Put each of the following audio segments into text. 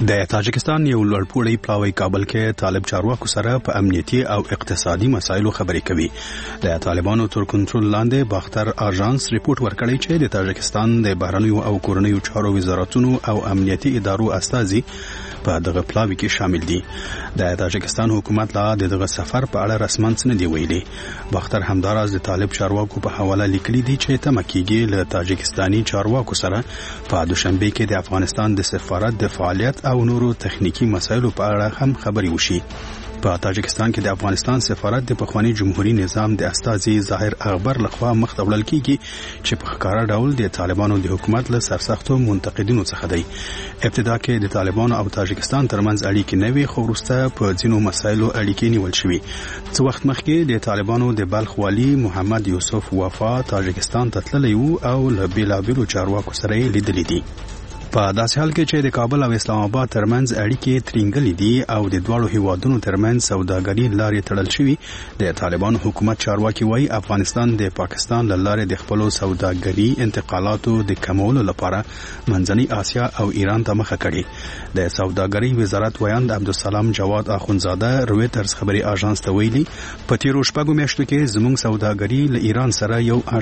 د تاجکستان یو لوړپوړی پلاوی کابل کې طالب چارواکو سره په امنیتي او اقتصادي مسایلو خبرې کوي. د طالبانو تر کنټرول لاندې باختر اژانس ریپورت ورکړی چې د تاجکستان د بهرنیو او کورنیو چارو وزارتونو او امنیتي ادارو استازي په دغه پلاوی کې شامل دي. د تاجکستان حکومت لا دغه سفر په اړه رسماً څه نه دی ویلي. باختر همداراز د طالب چارواکو په حواله لیکلي دي چې تمکیږي له تاجکستاني چارواکو سره په دوشنبه کې د افغانستان د سفارت د فعالیت او نورو تخنیکی مسایلو په اړه هم خبري وشي. په تاجکستان کې د افغانستان سفارت د پخوانی جمهوریت نظام د استازي ظاهر اغبر لخوا مخ ته وړل کیږي چې په ښکارا ډول د طالبانو د حکومت له سرسختو منتقدینو څخه دی. ابتدا کې د طالبانو او تاجکستان ترمنځ اړیکې نه وي، خو وروسته په ځینو مسایلو اړیکې نیول شوې. څو وخت مخکې د طالبانو د بلخ والي محمد یوسف وفا تاجکستان ته تللی و او له بیلابیلو چارواکو سره یې لیدلي دي. په داسې حال کې چې د کابل او اسلام آباد ترمنځ اړیکې ترینګلې دي او د دواړو هیوادونو ترمنځ سوداګري لارې تړل شوي، د طالبانو حکومت چارواکي وایي افغانستان د پاکستان له لارې د خپلو سوداګري انتقالاتو د کمولو لپاره منځنۍ اسیا او ایران ته مخه کړې. د سوداګري وزارت ویاند عبدالسلام جواد اخونزاده رويټرز خبري اژانس ته ویلي په تیرو شپږو میاشتو کې زموږ سوداګري له ایران سره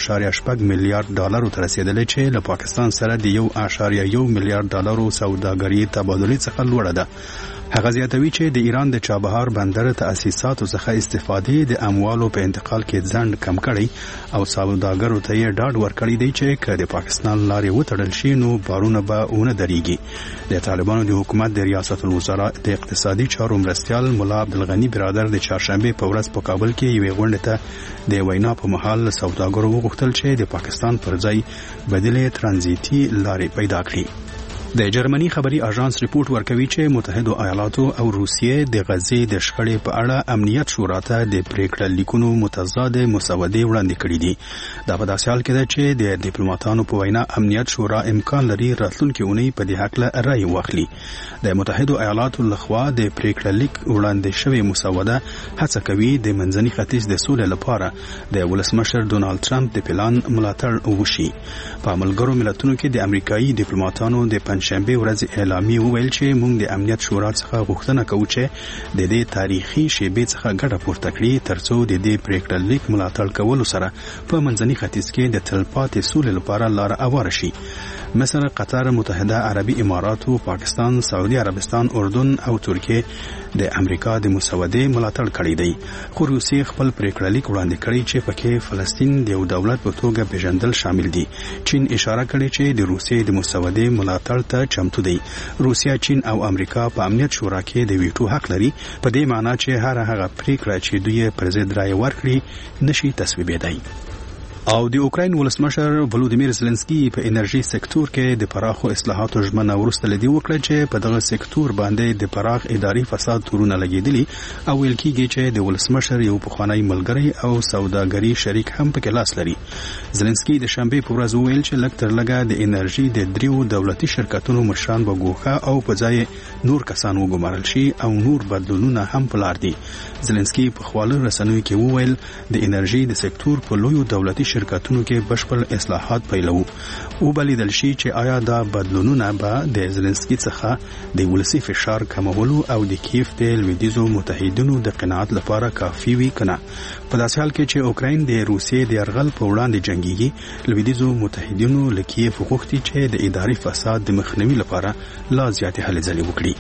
1.8 میلیارډ ډالرو ته رسیدلې چې له پاکستان سره د 1.1 میلیارډ ډالرو سوداګري تبادلې څخه لوړه ده. هغه زیاتوي چې د ایران د چابهار بندر تاسیساتو څخه استفادې د اموالو په انتقال کې ځنډ کم کړي او سوداګرو ته یې ډاډ ورکړی دی چې که د پاکستان لارې وتړل شي نو بارونه به ونه درېږي. د طالبانو د حکومت د ریاست الوزرا د اقتصادي چارو مرستیال مولا عبدالغنی برادر د چهارشنبه په ورځ په کابل کې یوې غونډې ته د وینا په مهال سوداګرو وغوښتل چې د پاکستان پر ځای بدیلې ترانزیتي لارې پیدا کړي. د جرمني خبري اژانس ریپورت ورکوي چې متحده ایالاتو او روسیې د غزې د شخړې په اړه امنیت شورا ته د پریکړه لیکونو متضاد مسودې وړاندې کړې دي. دا په داسې حال کې ده چې د ډیپلوماټانو په وینا امنیت شورا امکان لري راتلونکي اونۍ په دې حق رائے واخلي. د متحده ایالاتو لخوا د پریکړه لیک وړاندې شوی مسوده هڅه کوي د منځني ختیځ د سولې لپاره د ولسمشر ډونالد ټرمپ د پلان ملاتړ وشي. په ملګرو ملتونو کې د امریکایي ډیپلوماټانو د شنبه ورځ اعلامیه وویل چې موږ د امنیت شورا څخه غوښتنه کوو چې د دې تاریخي شیبې څخه ګټه پورته کړي ترڅو د دې پریکړه لیک ملاتړ کولو سره په منځني ختیځ کې د تلپاتې سولې لپاره لار هواره شي. مصر، قطر، متحده عربي امارات، پاکستان، سعودي عربستان، اردن او ترکیه د امریکا د مسودې ملاتړ کړی دی. خو روسیې خپل پریکړه لیک وړاندې کړی چې پکې فلسطین د یو دولت په توګه پیژندل شامل دي. چین اشاره کړې چې د روسیې د مسودې ملاتړ ته چمتو دی. روسیا، چین او امریکا په امنیت شورا کې د ویټو حق لري، په دې معنی چې هر هغه پریکړه چې دوی پر ضد رائے ورکړي نشي تصویبېدای. او د اوکراین ولسمشر ولودیمیر زلنسکي په انرژي سکتور کې د پراخو اصلاحاتو ژمنه ورسته لدی وکړه چې په دغه سکتور باندې د پراخ اداري فساد تورونه لګیدلي او ویل کېږي چې د ولسمشر یو پخوانی ملګری او سوداګري شریک هم پکې لاس لري. زلنسکي د شنبه په ورځ ویل چې لږ تر لږه د انرژي د دریو دولتي شرکتونو مشران به ګوښه او په ځای نور کسان وګمارل شي او نور بدلونونه هم په لار دي. زلنسکي په خپل رسنیو کې وویل د انرژي د سکتور په لویو دولتي شرکتونو کې بشپړ اصلاحات پیلو. وبلیدل شي چې آیا دا بدلونونه به د زلنسکي څخه د ولسي فشار کمولو او د کیف د لویدیزو متحدینو د قناعت لپاره کافي وي کنه. په داسې حال کې چې اوکراین د روسیې د یرغل په وړاندې جنگيږي، لویدیزو متحدینو له کیف غوښتي چې د اداري فساد د مخنیوي لپاره لا زیاتې هلې ځلې وکړي.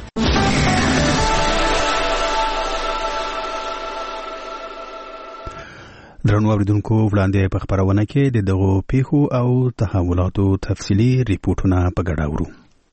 درنو اوریدونکو، وړاندې په خبرونه کې د دغو پیښو او تحولاتو تفصیلي ریپورتونه په ګډه اورو.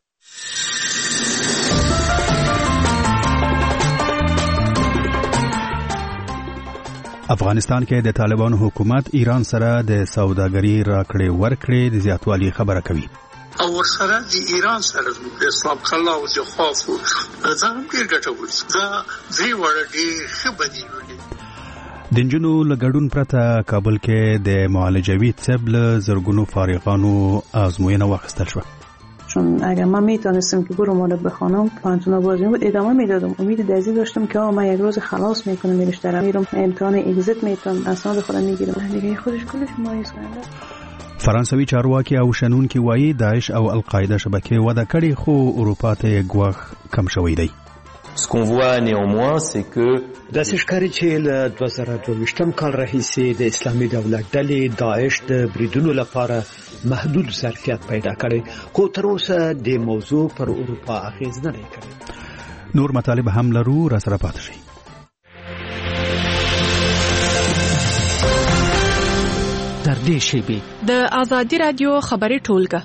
افغانستان کې د طالبانو حکومت ایران سره د سوداګري راکړې ورکړې د زیاتوالي خبره کوي. او ورسره د ایران سره د اسلام الله او د خوف دا هم ډېر ګټور دا درې وړ ډېر ښه بدیلونه. د نجونو له ګډون پرته کابل کې د معالجوي طب له زرګونو فارغانو آزموینه واخیستل شوه. چون اگر من میتونستم که برو مال بخوانم پانتونا بازی بود ادامه میدادم. امید دزی داشتم که من یک روز خلاص میکنم میرم میرم امتحان اگزیت میتونم اسناد خودم میگیرم دیگه خودش کلش مایوس کننده. فرانسوي چارواکي او شنونکي وایي داعش او القاعده شبکې وده کړې خو اروپا ته ګواښ کم شوی دی. Ce qu'on voit néanmoins, c'est que داسې ښکاري چې له 2022 کال راهیسې د اسلامي دولت ډلې داعش د بریدونو لپاره محدود ظرفیت پیدا کړي، خو تر اوسه د موضوع پر اروپا اغیز نه دی کړی. نور مطالب هم لرو، را سره پاتې شئ. تر دې شیبې د آزادي رادیو خبري ټولګه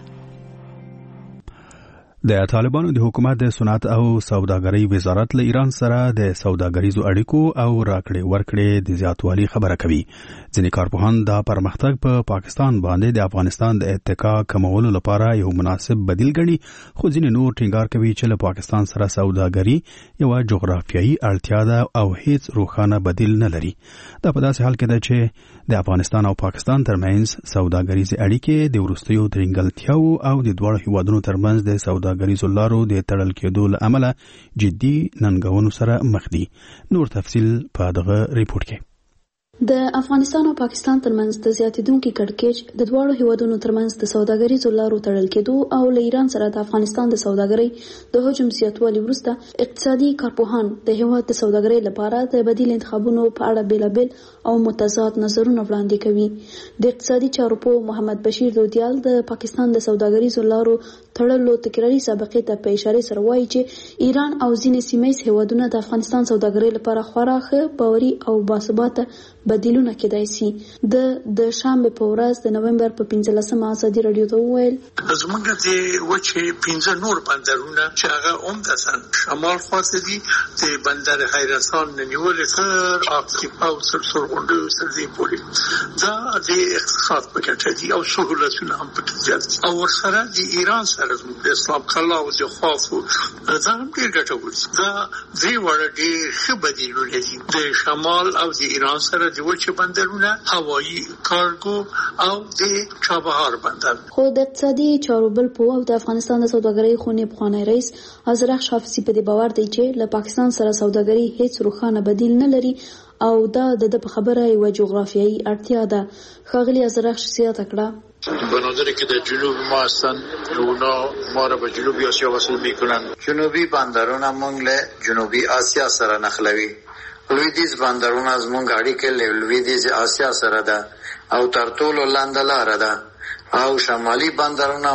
د طالبانو د حکومت د صنعت او سوداګرۍ وزارت له ایران سره د سوداګریزو اړیکو او راکړې ورکړې د زیاتوالي خبره کوي. ځینې کارپوهان دا پرمختګ په پاکستان باندې د افغانستان د اتکا کمولو لپاره یو مناسب بدیل ګڼي، خو ځینې نور ټینګار کوي چې له پاکستان سره سوداګري یو جغرافیایي اړتیا ده او هیڅ روښانه بدیل نه لري. دا په داسې حال کې ده چې د افغانستان او پاکستان ترمنځ سوداګریزې اړیکې د وروستیو ترنګلتیاو او د دواړو هیوادونو ترمنځ د سوداګریزو لارو د تړل کېدو له امله جدي ننګونو سره مخ دي. نور تفصیل په دغه ریپورت کې. د افغانستان او پاکستان ترمنځ د زیاتېدونکي کړکېچ د دواړو هیوادونو ترمنځ د سوداګریزو لارو تړل کېدو او له ایران سره د افغانستان د سوداګرۍ د حجم زیاتوالي وروسته اقتصادي کارپوهان د هیواد د سوداګرۍ لپاره د بدیل انتخابونو په اړه بیلابیل او متضاد نظرونه وړاندې کوي. د اقتصادي چارو پوه محمد بشیر دودیال د پاکستان د سوداګریزو لارو تړلو تکراري سابقې ته په اشاره سره وایي چې ایران او ځینې سیمه ییز هیوادونه د افغانستان سوداګرۍ لپاره خورا ښه باوري او باثباته بدیلونه کېدای شي. د شنبه په ورځ د نومبر په 15 ازادي رادیو ته وویل زمونږ د وچې 15 نور بندرونه چې هغه عمدتاً شمال خواته دي، د بندر حیرتان نیول تر آفتیپا او سرغونډو سره پورې دا د اقتصاد په ګټه دي او سهولتونه هم پکې زیات دي. او ورسره د ایران سره د اسلام کلا او د خوافو دا هم ډېر ګټور دي. دا درې وړه ډېر ښه بدیلونه دي د شمال او د ایران سره د وچې بندرونه، هوایي کارګو او د چابهار بندر. خو د اقتصادي چارو بل پوه او د افغانستان د سوداګرۍ خونې پخوانی رئیس ازرق شافعي په دې باور دی چې له پاکستان سره سوداګري هیڅ روښانه بدیل نه لري او دا د په خبره یو جغرافیایي اړتیا ده. ښاغلي ازرق شخصیت کړه بنادری که در جنوب ما هستن اونا ما را به جنوبی آسیا وصل میکنن. جنوبی بندرونه مونږ له جنوبی آسیا سره نښلوي. لویدیځ بندرونه زمونږ اړیکې له لویدیځ آسیا سره ده او تر ټولو لنډه لاره ده او شمالي بندرونه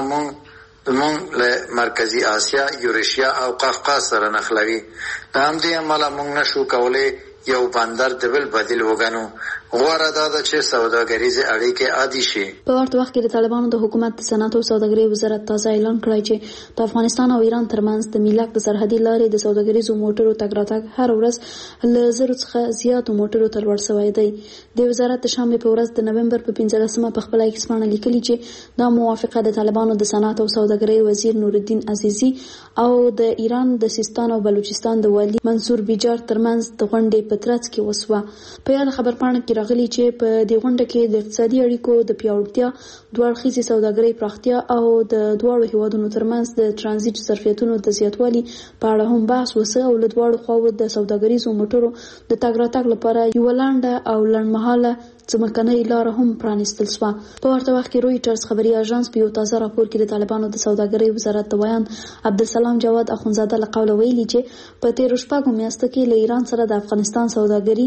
مونږ له مرکزی آسیا، یوریشیا او قفقاز سره نښلوي. د همدې امله مونږ نشو کولی یو بندر د بل بدیل وګڼو. غوره دا ده چې سوداګریزې اړیکې عادي شي. په ورته وخت کې د طالبانو د حکومت د صنعت او سوداګرۍ وزارت تازه اعلان کړی چې د افغانستان او ایران ترمنځ د میلاک د سرحدي لارې د سوداګریزو موټرو تګ راتګ هر ورځ له 1000 څخه زیاتو موټرو ته لوړ شوی دی. د وزارت د شنبه په ورځ د نومبر په 15 په خپل ایکس باندې لیکلي چې دا موافقه د طالبانو د صنعت او سوداګرۍ وزیر نورالدین عزیزی او د ایران د سیستان او بلوچستان د والی منصور بیجار ترمنځ د غونډې په ترڅ کې وسوه. په یاد خبرپاڼه کې راغلي چې په دې غونډه کې د اقتصادي اړیکو د پیاوړتیا، دوه اړخیزې سوداګرۍ پراختیا او د دواړو هیوادونو ترمنځ د ترانزیت ظرفیتونو د زیاتوالي په اړه هم بحث وسه او له دواړو خواوو د سوداګریزو موټرو د تګ راتګ لپاره یو لنډه او لنډمهاله ځمکنۍ لاره هم پرانیستل شوه. په ورته وخت کې رویټرز خبري اژانس په یو تازه راپور کې د طالبانو د سوداګرۍ وزارت د ویان عبدالسلام جواد اخونزاده له قوله ویلي چې په تیرو شپږو میاشتو کې له ایران سره د افغانستان سوداګري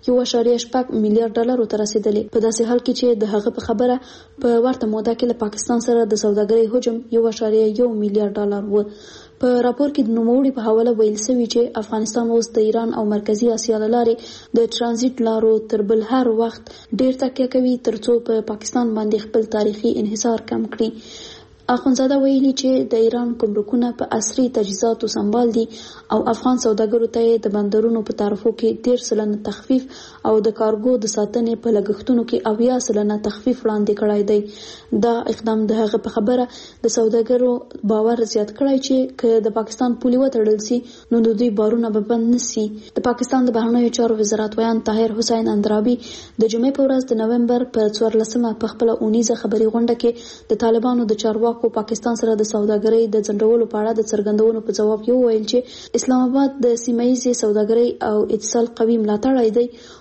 1.8 میلیارډ ډالر ته رسیدلې. په داسې حال کې چې د هغه په خبره په ورته موده کې له پاکستان سره د سوداګرۍ حجم 1.1 میلیارډ ډالر و. په راپور کې د نوموړي په حواله ویل شوی چې افغانستان اوس د ایران او مرکزی اسیا له لارې د ترانزیت لارو تر بل هر وخت ډیر تکیه کوي ترڅو په پاکستان باندې خپل تاریخي انحصار کم کړي. اخونزاده ویلي چې د ایران ګمرکونه په عصري تجهیزاتو سمبال دي او افغان سوداګرو ته د بندرونو په تعرفو کې 13% تخفیف او د کارګو د ساتنې په لګښتونو کې 80% تخفیف وړاندې کړی دی. دا اقدام د هغه په خبره د سوداګرو باور زیات کړی چې که د پاکستان پولي وتړل شي نو د دوی بارونه به بند نشي. د پاکستان د بهرنیو چارو وزارت ویان طاهر حسین اندرابي د جمعې په ورځ د نومبر په 14 په خپل اونیزه خبري غونډه کې د طالبانو د چارواکو پاکستان سره د سوداګرۍ د ځنډولو په اړه د څرګندونو په جواب یو ویل چې اسلام آباد د سیمه ییزې سوداګرۍ او اتصال قوي ملاتړی دی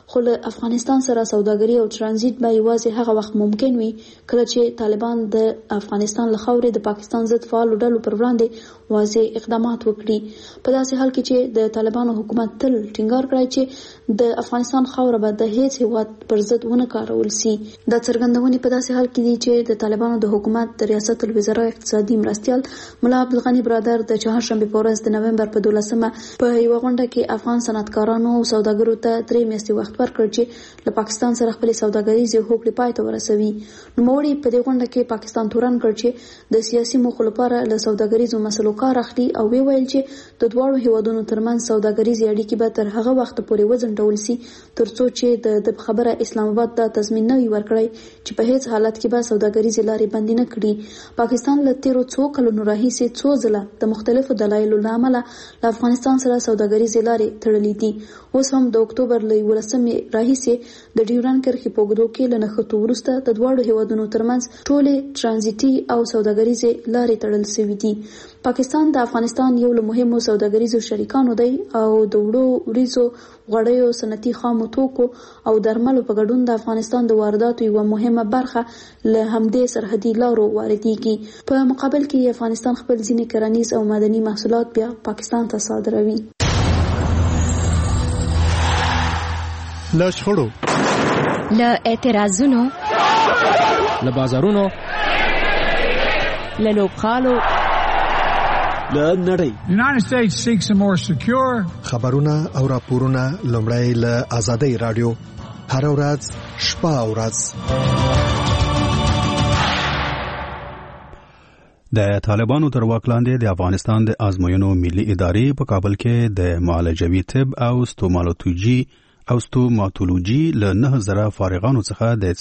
خو له افغانستان سره سوداګري او ترانزیت به یوازې هغه وخت ممکن وي کله چې طالبان د افغانستان له خاورې د پاکستان ضد فعالو ډلو پر وړاندې واضح اقدامات وکړي. په داسې حال کې چې د طالبانو حکومت تل ټینګار کړی چې د افغانستان خاوره به د هیڅ هیواد پر ضد ونه کارول سي. دا څرګندونې په داسې حال کې دي چې د طالبانو د حکومت د ریاست الوزرا اقتصادي مرستیال ملا عبدالغني برادر د چهارشنبه په ورځ د نومبر په 12مه په یو غونډه کې افغان صنعتکارانو او سوداګرو ته 3 میاشتې وخت ورکړ چې له پاکستان سره خپل سوداګریزي هوکړې پای ته ورسوي. نوموړي په دې غونډه کې پاکستان تورن کړ چې د سیاسي موخو لپاره له سوداګریزو مسلو کار اخلي او ویل چې د دواړو هیوادونو ترمنځ سوداګریزي اړیکې به تر هغه وخت پورې وځنډول سي ترڅو چې د خبره اسلام آباد د تضمین نه وي ورکړی چې په هیڅ حالت کې به سوداګریزي لارې بندي نه کړي. پاکستان له تیرو څو کلونو راهیسې څو ځله د مختلفو دلایلو له امله له افغانستان سره سوداګریزي لارې تړلې دي. اوس هم د اکتوبر له 11مې راهیسې د ډیورنډ کرښې په اوږدو کې له نښتو وروسته د دواړو هیوادونو ترمنځ ټولې ترانزیتي او سوداګریزي لارې تړل شوې دي. پاکستان د افغانستان یو له مهمو سوداګریزو شریکانو دی او د وړو وریځو غوړیو صنعتي خامو توکو او درملو په ګډون د افغانستان د وارداتو یوه مهمه برخه له همدې سرحدي لارو واردېږي. په مقابل کې افغانستان خپل ځینې کرنیز او معدني محصولات بیا پاکستان ته صادروي. له شخړو، له اعتراضونو، له بازارونو، له لوبخالو، له نړۍ United States seeks a more secure خبرونه او راپورونه لومړی له آزادۍ رادیو هر ورځ شپه او ورځ. د طالبانو تر واک لاندې د افغانستان د ازموینو ملي ادارې په کابل کې د معالجوي طب او ستوماتولوژي له 9000 فارغانو څخه د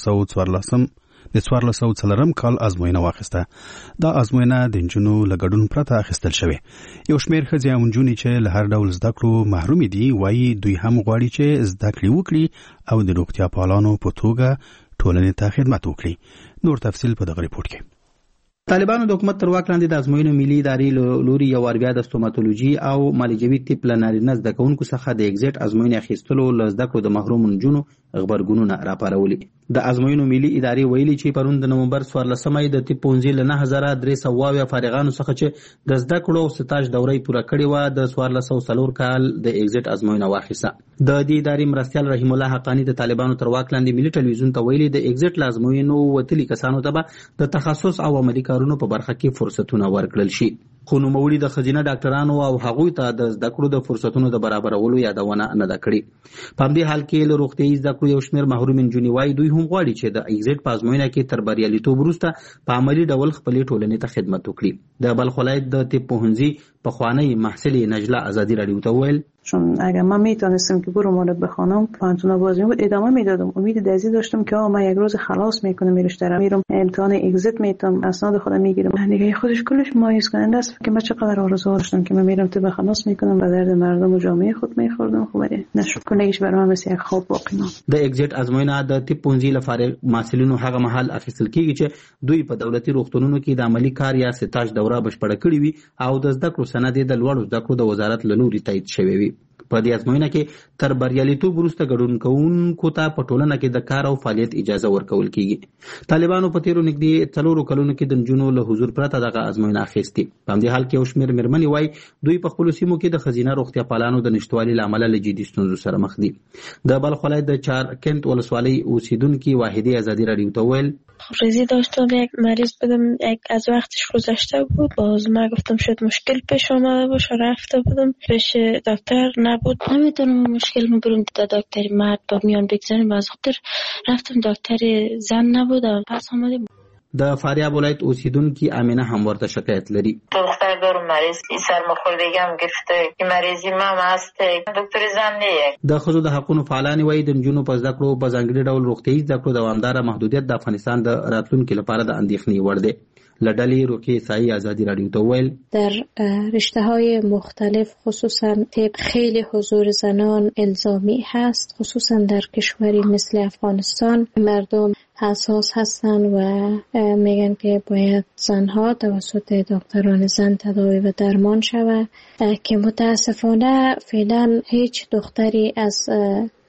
1414 کال ازموینه واخیسته. دا ازموینه د نجونو له ګډون پرته اخیستل شوې. یو شمېر ښځې او نجونې چې له هر ډول زده کړو محرومې دي وایي دوی هم غواړي چې زده کړې وکړي او د روغتیا پالانو په توګه ټولنې ته خدمت وکړي. نور تفصیل په دغه ریپورت کې. طالبانو د حکومت تر واک لاندې د ازموینو ملي ادارې لوري یو وار بیا د ستوماتولوژي او معالجوي طب له نارینه زده کوونکو څخه د ایګزیټ ازموینې اخیستلو له زده کړو د محرومو نجونو غبرګونونه راپارولي. د ازموینو ملي ادارې ویلي چې پرون د نومبر 14مې د طب پوهنځي له 9300 فارغانو څخه چې د زده کړو او سټاژ دورې پوره کړې وه د 1404 کال د ایګزیټ ازموینه واخیسته. د دې ادارې مرستیال رحیم الله حقانی د طالبانو تر واک لاندې ملي ټلویزیون ته ویلي د ایګزیټ لازموینو وتلي کسانو ته به د تخصص او عملي کارونو په برخه کې فرصتونه ورکړل شي. خو نوموړي د ښځینه ډاکټرانو او هغوی ته د زده کړو د فرصتونو د برابرولو یادونه نه ده کړې. په همدې حال کې له روغتیايي زده کړو یو شمېر محروم نجونې وایي دوی هم غواړي چې د ایګزیټ په ازموینه کې تر بریالیتوب وروسته په عملي ډول خپلې ټولنې ته خدمت وکړي. د بلخ ولایت د طب پوهنځي پخوانی محصل نجله آزادی رادیو ته وویل چون اگر من میتونستم که برو مورد بخوانم پانتونا بازی بود ادامه میدادم. امید دزی داشتم که من یک روز خلاص میکنم میرشترم میرم امتحان اگزیت میتونم اسناد خودم میگیرم. دیگه خودش کلش مایوس کننده است که من چقدر آرزو داشتم که من میرم تو خلاص میکنم و درد مردم و جامعه خود میخوردم. خب نشد کنگیش برای من مثل یک خواب باقی ماند. د اگزیت ازموینه د طب پوهنځي لپاره محصلینو هغه مهال اخیستل کیږي چې دوی په دولتي روغتونونو کې د عملي کار یا سټاژ دوره بشپړه کړې وي او د زده کړو سند د لوړو زده کړو د وزارت له لوري تایید شوی وي. په دې ازموینه کې تر بریالیتوب وروسته ګډون کوونکو ته په ټولنه کې د کار او فعالیت اجازه ورکول کیږي. طالبانو په تیرو نږدې 4 کلونو کې د نجونو له حضور پرته دغه ازموینه اخیستې. په همدې حال کې یو شمېر مېرمنې وایي دوی په خپلو سیمو کې د ښځینه روغتیا پالانو د نشتوالي له امله له جدي ستونزو سره مخ دي. د بلخ ولایت د چارکنت ولسوالۍ اوسیدونکي واحدې آزادی رادیو ته ویل خبریزی داشتم یک مریض بودم از وقتش گذشته بود باز من گفتم شاید مشکل پیش آمده باشه رفته بودم پیش دکتر نبود نمیتونم مشکل برم تا دکتر مرد با میان بگذاریم از خاطر رفتم دکتر زن نبودم پس آمدیم. د فاریاب ولایت اوسیدونکي امینه هم ورته شکایت لري. دختر دارم مریض سرماخوردگی هم گرفته این مریضی من هسته دکتر زن نه. د ښځو د حقوقو فعالان وایي د نجونو په زده کړو په ځانګړي ډول روغتیايي زده کړو دوامداره محدودیت د افغانستان د راتلونکي لپاره د اندېښنې وړ دی. لډلې روکي سایي آزادی رادیو ته ویل در رشته‌های مختلف خصوصا طب خیلی حضور زنان الزامی هست خصوصا در کشوری مثل افغانستان مردم حساس هستن و میگن که باید زنها توسط دکتران زن تداوی و درمان شود که متاسفانه فعلا هیچ دختری از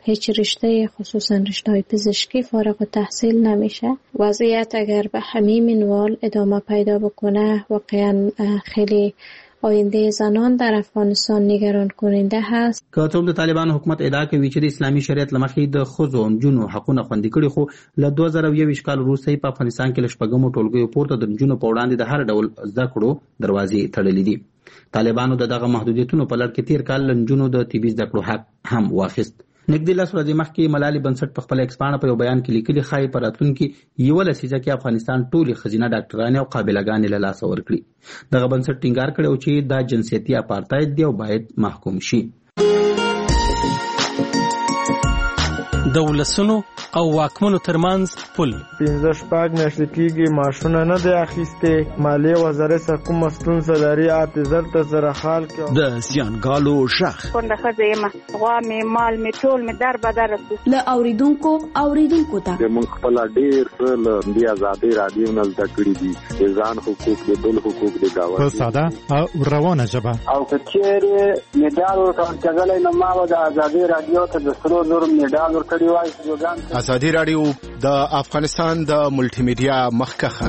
هیچ رشته خصوصا رشته پزشکی فارغ التحصیل نمیشه. وضعیت اگر به همین منوال ادامه پیدا بکنه واقعا خیلی آینده زنان در افغانستان نگران کننده هست. که څوک د طالبان حکومت ادعا کوي چې د اسلامي شریعت لمخې د ښځو او نجونو حقونه خوندي کړي، خو له 2021 کال وروسته په افغانستان کې له شپږمو ټولګیو پورته د نجونو په وړاندې د هر ډول زده کړو دروازې تړلې دي. طالبانو دغه محدودیتونو په لړ کې تیر کال له نجونو د طبي زده کړو حق هم واخیست. نږدې 10 ورځې مخکې ملالۍ بنسټ په خپل ایکسپانه په یو بیان کې لیکلي ښایي په راتلونکي 11 لسیزه کې افغانستان ټولې ښځینه ډاکټرانې او قابله‌ګانې له لاسه ورکړي. دغه بنسټ ټینګار کړی و چې دا جنسیتي اپارتاید دی او باید محکوم شي. د ولسونو او واکمنو ترمنځ پل 15 میاشتې کېږي معاشونه نه دی اخیستې. مالیې وزارت کوم ستونزه لري اعتذار ته سره حال کې د زیانګالو شخ پنده خزه یم غوا می مال می ټول می در بدر له اوریدونکو ته موږ خپل ډیر څه د آزادۍ رادیو نه زده کړي دي، ځان حقوق د بل حقوق د داوا په ساده او روانه ژبه او کچېره میډال ورکړل نو ما د آزادۍ رادیو ته د سرو نور میډال ورکړی وای. ازادي رادیو د افغانستان د ملټي میډیا مخکخه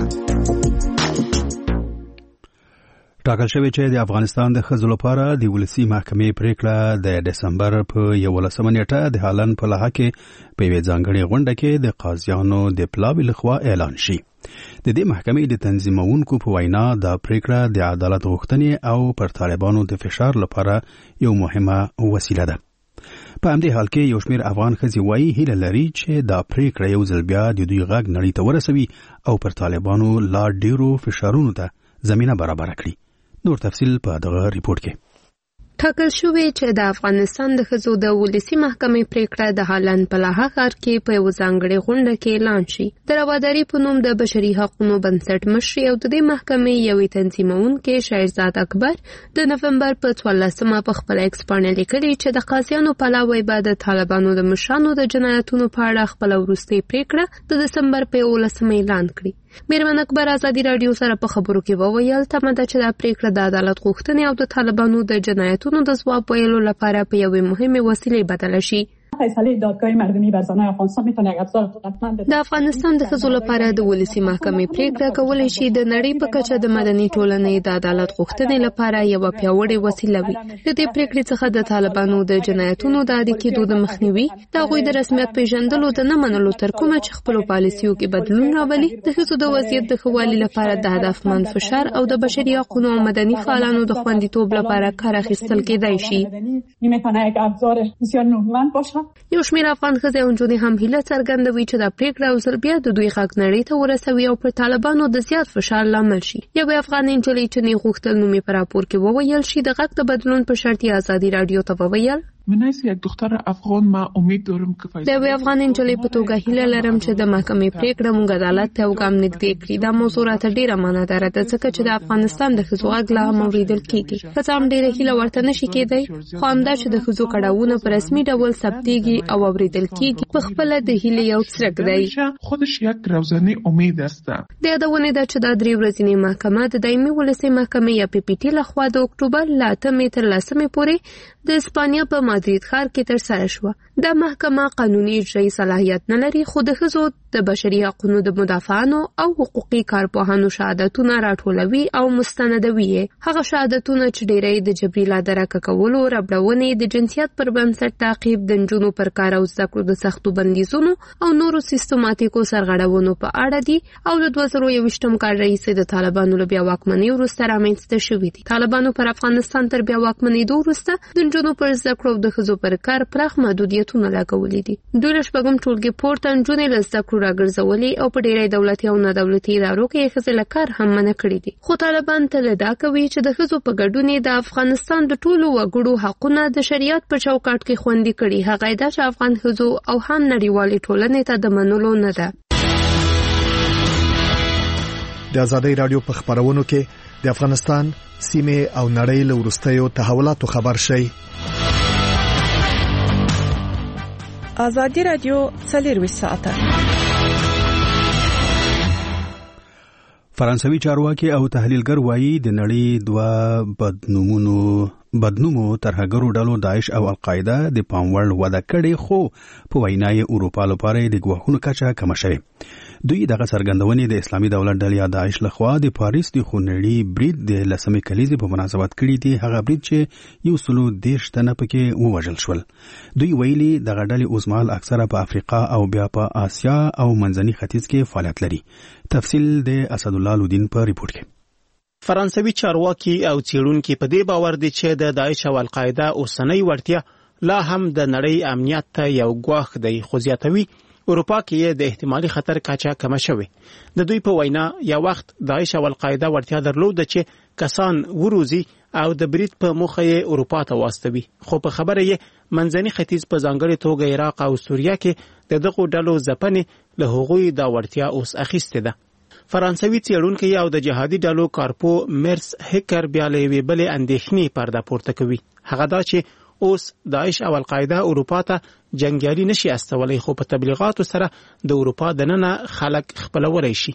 ټاکل شوی چې د افغانستان د ښځو لپاره د ولسي محکمې پریکړه د دسمبر په 11 نیټه د هالند په لحاظ کې په یوه ځانګړې غونډه کې د قاضیانو د پلاوي لخوا اعلان شي. د دې محکمې د تنظیمونکو په وینا د پریکړه د عدالت غوښتنې او پر طالبانو د فشار لپاره یو مهمه وسیله ده. په همدې حال کې یو شمېر افغان ښځې وایي هیله لري چې دا پریکړه یو ځل بیا د دوی غږ نړۍ ته ورسوي او پر طالبانو لا ډیرو فشارونو ته زمینه برابره کړي. نور تفصیل په دغه ریپورت کې. ټاکل شوی چې د افغانستان د ښځو د ولسي محکمې پریکړه د هالند په لحاظ کې په یو ځانګړې غونډه کې اعلان شي. د رواداري په نوم د بشري حقوقو بنسټ مشر او د دې محکمې یوې تنظیمونکې شهرزاد اکبر د نوفمبر په 14مه په خپل ایکسپانه لیکلي چې د قاضیانو پلاوی بعد د طالبانو د مشرانو د جنایتونو په اړه خپل وروستي پریکړه د دسمبر په 11مه اعلان کړي. میرمن اکبر ازادي رادیو سره په خبرو کې وویل تمه ده چې دا پریکړه د عدالت غوښتنې او د طالبانو د جنایتونو د ځواب ویلو لپاره په یوې مهمه وسیله بدله شي. فیصله دادگاه مردمی بر زنان افغانستان میتونه یک ابزار قدرتمند د افغانستان د ښځو لپاره د ولسي محکمې پریکړه کولای شي د نړۍ په کچه د مدني ټولنې د عدالت غوښتنې لپاره یو پیاوړی وسیله وي. د دې پریکړې څخه د طالبانو د جنایتونو د عادي کېدو د مخنیوي، د هغوی د رسمیت پیژندلو د نه منلو تر کومه چې خپل پالیسیو کې بدلون راولي، د ښځو د وضعیت د ښه والي لپاره د هدفمند فشار او د بشري حقوقو او مدني فعالانو د خوندیتوب لپاره کار اخیستل کېدای شي. یو شمېر افغان ښځې او نجونې هم هیله څرګندوي چې دا پریکړه او ځل بیا د دوی غږ نړۍ ته ورسوي او پر طالبانو د زیات فشار لامل شي. یوې افغان نجلۍ چې نه غوښتل نوم یې په راپور کې وویل شي د غږ د بدلون په شرط یې ازادي رادیو ته وویل من حیث یک دختر افغان ما امید دارم که د یوې افغان نجلۍ په توګه هیله لرم چې د محکمې پریکړه موږ عدالت ته وګام نږدې کړي. دا موضوع راته ډیره معناداره ده ځکه چې د افغانستان د ښځو غږ لا هم اورېدل کیږي. که څه هم ډیره هیله ورته نشي کېدی، خو همدا چې د ښځو کړاوونه په رسمي ډول ثبتېږي او اورېدل کیږي په خپله د هیلې یو څرک دی. خودش یک روزانه امید است. د یادونې ده چې دا 3 ورځنۍ محکمه د دایمي ولسي محکمې یا پی پی ټي لخوا د اکتوبر له 8 تر 10 پورې د اسپانیا په مادرید ښار کې ترسره شوه. دا محکمه قانوني اجرایي صلاحیت نه لري، خو د ښځو د بشري حقوقو د مدافعانو او حقوقي کارپوهانو شهادتونه راټولوي او مستندوي. هغه شهادتونه چې ډېری د جبري لادرکه کولو، ربړونې، د جنسیت پر بنسټ تعقیب، د نجونو پر کار او زده کړو د سختو بندیزونو او نورو سیستماتیکو سرغړونو په اړه دي او د 2021 کال راهیسې د طالبانو له بیا واکمنۍ وروسته رامنځته شوي دي. طالبانو پر افغانستان تر بیا واکمنېدو وروسته د نجونو پر زده کړو او د ښځو پر کار پراخ محدودیتونه لګولي دي. دوی له شپږم ټولګي پورته نجونې له زده کړو راګرځولي او په ډېری دولتي او نه دولتي ادارو کې یې ښځې له کار هم منع کړي دي. خو طالبان تل ادعا کوي چې د ښځو په ګډون د افغانستان د ټولو وګړو حقونه د شریعت په چوکاټ کې خوندي کړي. هغه ادعا چې افغان ښځو او هم نړیوالې ټولنې ته د منلو نه ده. د ازادي رادیو په خبرونو کې د افغانستان سیمه او نړۍ له وروستیو تحولاتو خبر شي. ازادي رادیو 24 ساعته فرانسوي چارواکي او تحلیلګر وایي د نړۍ دوه بدنومو ترهګرو ډلو داعش او القاعده د پام وړ وده کړې خو په وینای اروپا لپاره د ګواښونو کچه کم شوه. دوی دغه څرګندونې د اسلامي دولت ډلې یا داعش لخوا د پاریس د خونړي برید د 10 کلیزې په مناسبت کړي دي. هغه برید چې 130 تنه پکې ووژل شول. دوی ویلي دغه ډلې اوسمهال اکثره په افریقا او بیا په آسیا او منځني ختیځ کې فعالیت لري. تفصیل د اسد الله لودین په ریپورت کې. فرانسوي چارواکي او څېړونکي په دې باور دي چې د داعش او القاعده اوسنۍ وړتیا لا هم د نړۍ امنیت ته یو ګواښ دی، خو زیاتوي اروپا کې د احتمالي خطر کچه کمه شوې. د دوی په وینا یو وخت داعش او القاعده وړتیا درلوده چې کسان وروزي او د برید په موخه یې اروپا ته واستوي، خو په خبره یې منځني ختیځ په ځانګړې توګه عراق او سوریه کې د دغو ډلو ځپنې له هغوی دا وړتیا اوس اخیستې ده. فرانسوي څېړونکي او د جهادي ډلو کارپو مرس هکر بیا له یوې بلې اندېښنې پرده پورته کوي. هغه دا چې اوس داعش او القاعده اروپا ته جنگیالي نشي استولی، خو په تبلیغاتو سره د اروپا دننه خلک خپلولی شي.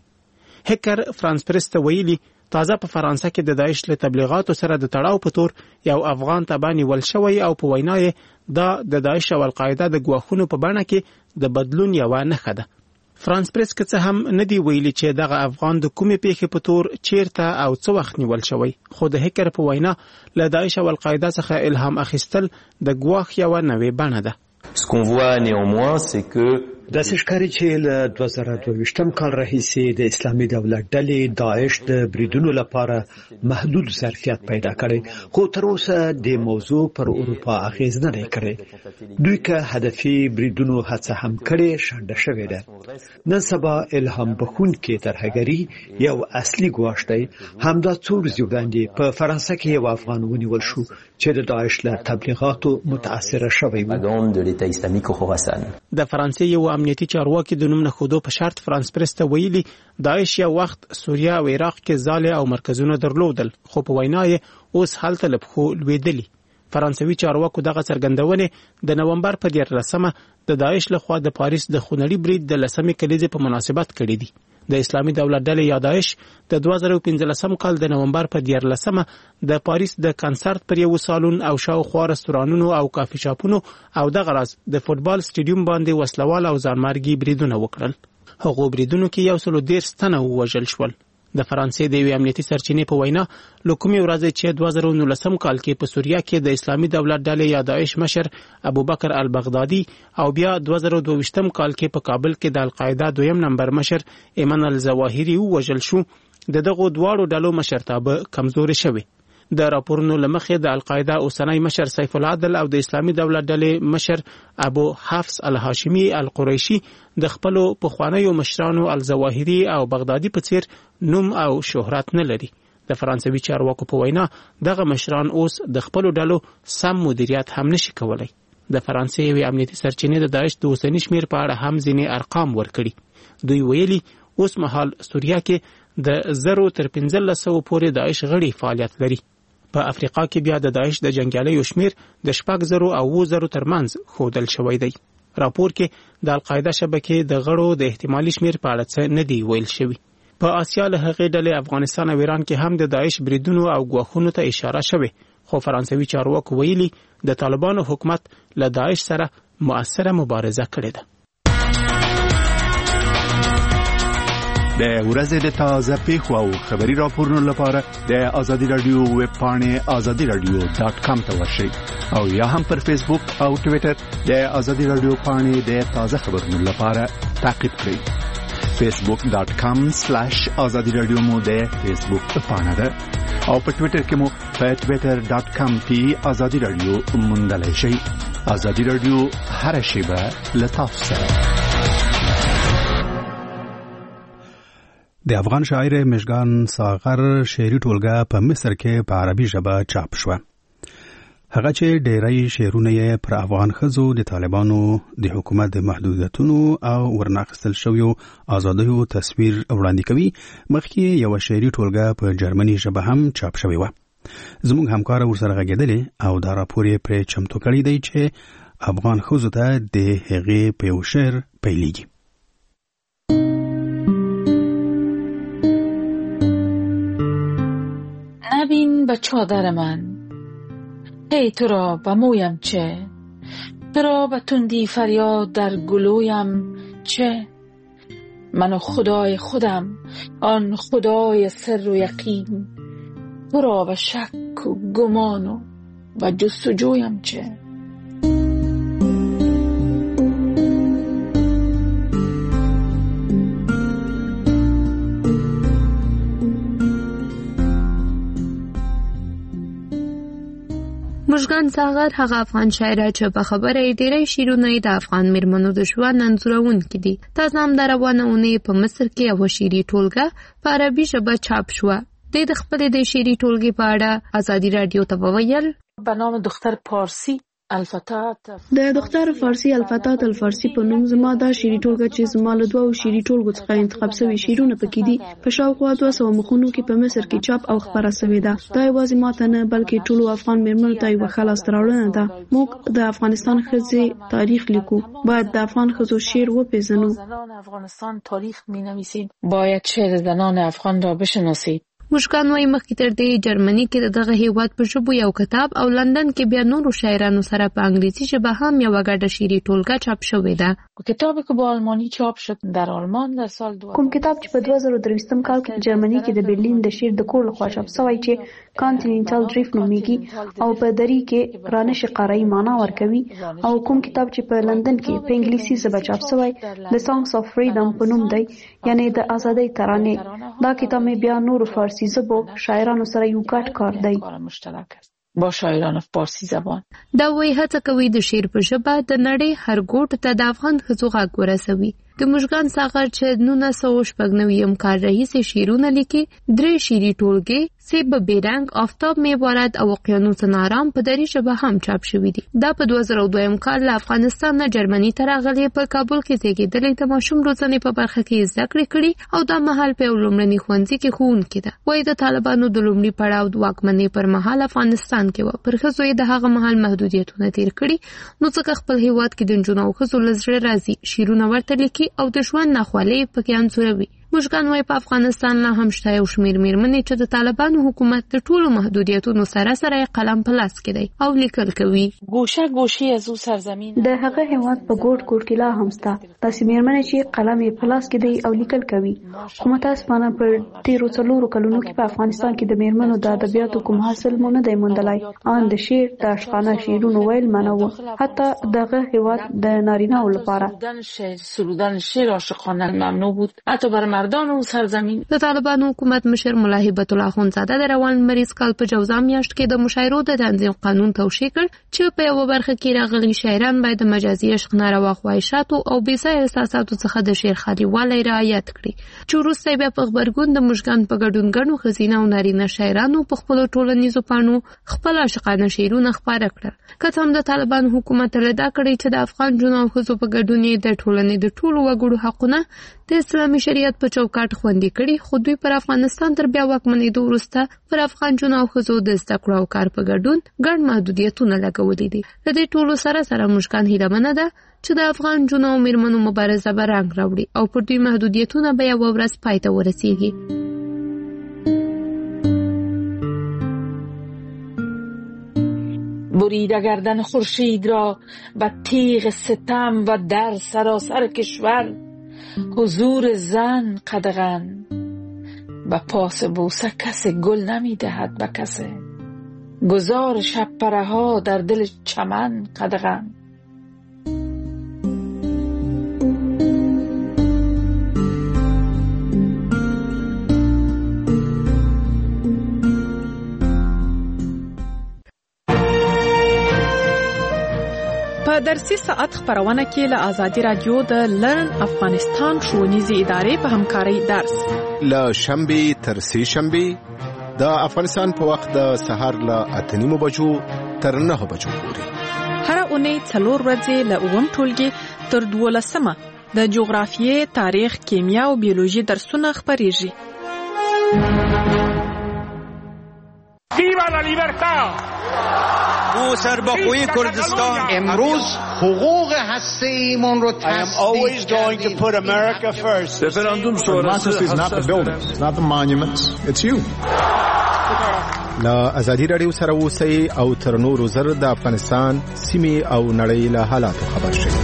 هکر فرانس پرس ته ویلي تازه په فرانسه کې د داعش له تبلیغاتو سره د تړاو په تور یو افغان تبع نیول شوی او په وینا یې دا د داعش او القاعده د ګواښونو په بڼه کې د بدلون یوه نښه ده. فرانس پرس که څه هم نه دی ویلي چې دغه افغان د کومې پیښې په تور چیرته او څه وخت نیول شوی، خو د هکر په وینا له داعش او القاعده څخه الهام اخیستل د ګواښ یوه نوې بڼه ده. Ce qu'on voit néanmoins, c'est que د سشکاري چې له 2022 کال راهیسې د اسلامي دولت ډلې داعش د بریدونو لپاره محدود ظرفیت پیدا کړي، خو تر اوسه د موضوع پر اروپا اغیز نه کړي. دوی که هدفي بریدونو هڅه هم کړي شنډه شوې ده. نن سبا الهام بخښونکې ترهګري یو اصلي ګواښ دی. همدا څو ورځې وړاندې په فرانسه کې یو افغان ونیول شو چې د داعش له تبلیغاتو متاثره شوی و. د فرانسې یو امنیتي چارواکي د نوم نه خودو په شرط فرانس پرس ته ویلي داعش یو وخت سوریه او عراق کې ځالې او مرکزونه درلودل، خو په وینا یې اوس هلته له پښو لوېدلي. فرانسوي چارواکو دغه څرګندونې د نومبر په 14 د داعش لخوا د پاریس د خونړي برید د 10 کلیزې په مناسبت کړي دي. د اسلامي دولت ډلې یا داعش د 2015 کال د نومبر په 14 د پاریس د کنسرت پر یو سالون او شاوخوا رستورانونو او کافي شاپونو او دغه راز د فوتبال سټیډیوم باندې وسلوال او ځانمرګي بریدونه وکړل. هغو بریدونو کې 130 تنه ووژل شول. د فرانسې د یوې امنیتي سرچینې په وینا له کومې ورځې چې 2019 کال کې په سوریه کې د اسلامي دولت ډلې یا داعش مشر ابوبکر البغدادي او بیا 2022 کال کې په کابل کې د القاعده دویم نمبر مشر ایمن الظواهري ووژل شو، د دغو دواړو ډلو مشرتابه کمزوري شوی. د راپورونو لمخې د القاعده اوسنی مشر سیف العدل او د اسلامي دولت ډلې مشر ابو حفص الهاشمي القریشي د خپلو پخوانیو مشرانو الظواهري او بغدادي په څیر نوم او شهرت نه لري. د فرانسوي چارواکو په وینا دغه مشران اوس د خپلو ډلو سم مدیریت هم نشي کولای. د فرانسې یوې امنیتي سرچینې د داعش د اوسني شمیر په اړه هم ځینې ارقام ورکړي. دوی ویلي اوس مهال سوریه کې د 0 تر 1500 پورې داعش غړي فعالیت لري. په افریقا کې بیا د داعش د جنگیالیو شمیر د 0 او 7 ترمنځ ښودل شوی دی. راپور کې د القاعده شبکې د غړو د احتمالي شمیر په اړه څه نه دی ویل شوی. په آسیا له هغې ډلې افغانستان او ایران کې هم د داعش بریدونو او ګواښونو ته اشاره شوې، خو فرانسوي چارواکو ویلي د طالبانو حکومت له داعش سره مؤثره مبارزه کړې ده. د ورځې د تازه پیښو او خبري راپورونو لپاره د آزادي رادیو ویب پاڼې azadiradio.com ته ورشئ او یا هم پر فیسبوک او ټوئیټر د آزادي رادیو پاڼې د تازه خبرونو لپاره تعقیب کړئ. facebook.com/azadiradio مو د فیسبوک پاڼه ده او په ټوئیټر کې مو په twitter.com/azadiradio موندلای شئ. آزادي رادیو هر شیبه له تاسو سره. د افغان شاعر مشګان ساغر شعري ټولګه په مصر کې په عربي ژبه چاپ شوه. هغه چې ډېری شعرونه یې پر افغان ښځو د طالبانو د حکومت د محدودیتونو او ورناخیستل شویو آزادیو تصویر وړاندې کوي. مخکې یوه شعري ټولګه په جرمني ژبه هم چاپ شوې وه. زموږ همکاره ورسره غږېدلې او دا راپور یې پرې چمتو کړی دی چې افغان ښځو ته د هغې په یو شعر پیلېږي. کن به چادر من، ای تو را به مویم چه؟ تو را به تندی فریاد در گلویم چه؟ من و خدای خودم، آن خدای سر و یقین، تو را به شک و گمان و به جستجویم چه؟ مژگان ساغر هغه افغان شاعره چې په خبره یې ډېری شعرونه یې د افغان میرمنو د ژوند انځورونکي دي. تازه همدا روانه اونۍ په مصر کې یوه شعري ټولګه په عربي ژبه چاپ شوه. د خپلې د شعري ټولګې په اړه ازادي راډیو ته وویل: به نام دختر پارسی الفتات، د دختر فارسی الفتات الفارسی په نوم زما دا شعري ټولګه چې زما له دوو شعري ټولګو څخه انتخاب شوي شعرونه پکې دي په شاوخوا 200 مخونو کې په مصر کې چاپ او خپره شوې ده. دا یوازې ماته نه بلکې ټولو افغان میرمنو ته یوه ښه لاسته راوړنه ده. موږ د افغانستان ښځې تاریخ لیکو، باید د افغان ښځو شعر وپېژنو. زنان افغانستان تاریخ می‌نویسید، باید شعر زنان افغان را بشناسید. مشکان وایي مخکې تر دې جرمني کې دغه هیواد په ژبو یو کتاب او لندن کې بیا نورو شاعرانو سره په انګلیسي ژبه هم یوه ګډه شعري ټولګه چاپ شوې ده. کتابی که با آلمانی چاپ شد در آلمان در سال 2000. کوم کتاب چې په 2023 کال کې جرمني کې د برلین د شعر د کور لخوا چاپ شوی چې کانټیننټال ډریفټ نومیږي او په دری کې رانش قاره‌ای معنا ورکوي، او کوم کتاب چې په لندن کې په انګلیسي ژبه چاپ شوی د سانګز اف فریډم په نوم دی، یعنی د ازادۍ ترانې. دا کتاب بیا نورو فارسی زبو شاعرانو سره یو ګډ کار دی با شاعران فارسی زبان. دا وایي هڅه کوي د شعر په ژبه د نړۍ هر ګوټ ته د افغان ښځو غږ ورسوي. د مژگان ساغر چې 1996 کال راهیسې شعرونه لیکي، 3 شعري ټولګې سیب بیرنګ، آفتاب میبارد او اقیانوس نارام په دری ژبه هم چاپ شوي دي. دا په 2002 کال له افغانستان نه جرمني ته راغلې، په کابل کې زیږېدلې، د ماشوم روزنې په برخه کې زده کړې کړي او دا مهال په یو لومړني ښوونځي کې ښوونکې ده. وایي د طالبانو د لومړي پړاو د واکمنۍ پر مهال افغانستان کې وه، پر ښځو یې د هغه مهال محدودیتونه تیر کړي، نو ځکه خپل هیواد کې د نجونو او ښځو له زړه راځي شعرونه ورته لیکي او د ژوند ناخوالې پکې انځوروي. مشکان وایي په افغانستان نه هم شته یو شمېر میرمنې چې د طالبانو حکومت د ټولو محدودیتونو سره سره قلم په لاس کې دی او لیکل کوي. گوشه گوشه از او سرزمین د هغه هیواد په ګوټ ګوټ کې لا هم شته داسې میرمنې چې قلم یې په لاس کې دی او لیکل کوي. خو متاسفانه په تیرو 4 کلونو کې په افغانستان کې د میرمنو د ادبیاتو کوم حاصل مو نه دی موندلی. ان د شعر د عاشقانه شعرونو ویل منع و، حتی دغه هیواد د نارینه‌و لپاره سرودن شعر عاشقانه ممنوع بود، حتی بر مردان او سرزمین. د طالبانو حکومت مشر ملا هیبت الله اخوندزاده د روان مریض کال په جوزا میاشت کې د مشاعرو د تنظیم قانون توشیح کړ چې په یو برخه کې راغلي شاعران باید د مجازي عشق ناروا خواهشاتو او بې ځایه احساساتو څخه د شعر خالي رعایت کړي، چې وروسته بیا په غبرګون د مژگان په ګډون ګڼو ښځینه او نارینه شاعرانو په خپلو ټولنیزو پاڼو خپل عاشقانه شعرونه خپاره کړل. که څه هم د طالبانو حکومت ادعا کړې چې د افغان جنو او ښځو په ګډون یې د ټولنې د ټولو وګړو حقونه د اسلامي شریعت په چوکاټ خوندي کړي، خو دوی پر افغانستان تر بیا واکمنېدو وروسته پر افغان جنو او ښځو د زده کړو او کار په ګډون ګڼ محدودیتونه لګولي دي. د دې ټولو سره سره مژگان هیلهمنه ده چې د افغان جنو او میرمنو مبارزه به رنګ راوړي او پر دوی محدودیتونه به یوه ورځ پای ته ورسیږي. بریده گردن خورشید را به تیغ ستم و در سراسر کشور حضور زن قدغن، به پاس بوسه کسی گل نمی دهد به کسی، گذار شب پره ها در دل چمن قدغن. په درسي ساعت خبرونه کې له آزادي رادیو د لرن افغانستان ښوونیزې ادارې په همکارۍ درس له شنبې تر سې شنبې د افغانستان په وخت د سهار له 8:30 بجو تر 9 بجو پورې. هر اونۍ 4 ورځې له 9 ټولګي تر 12 د جغرافیې، تاریخ، کیمیا او بیولوژي درسونه خبرېږي. ویوا لا لیبرتا! او سربخوی کردستان امروز حقوق هسته‌ایمون رو I am always going to put America first. Referendum sonrası is not the buildings, it's not the monuments, it's you. لا ازادي رادیو سره اوسئ او تر نورو زر د افغانستان سیمې او نړۍ له حالاتو خبر شئ.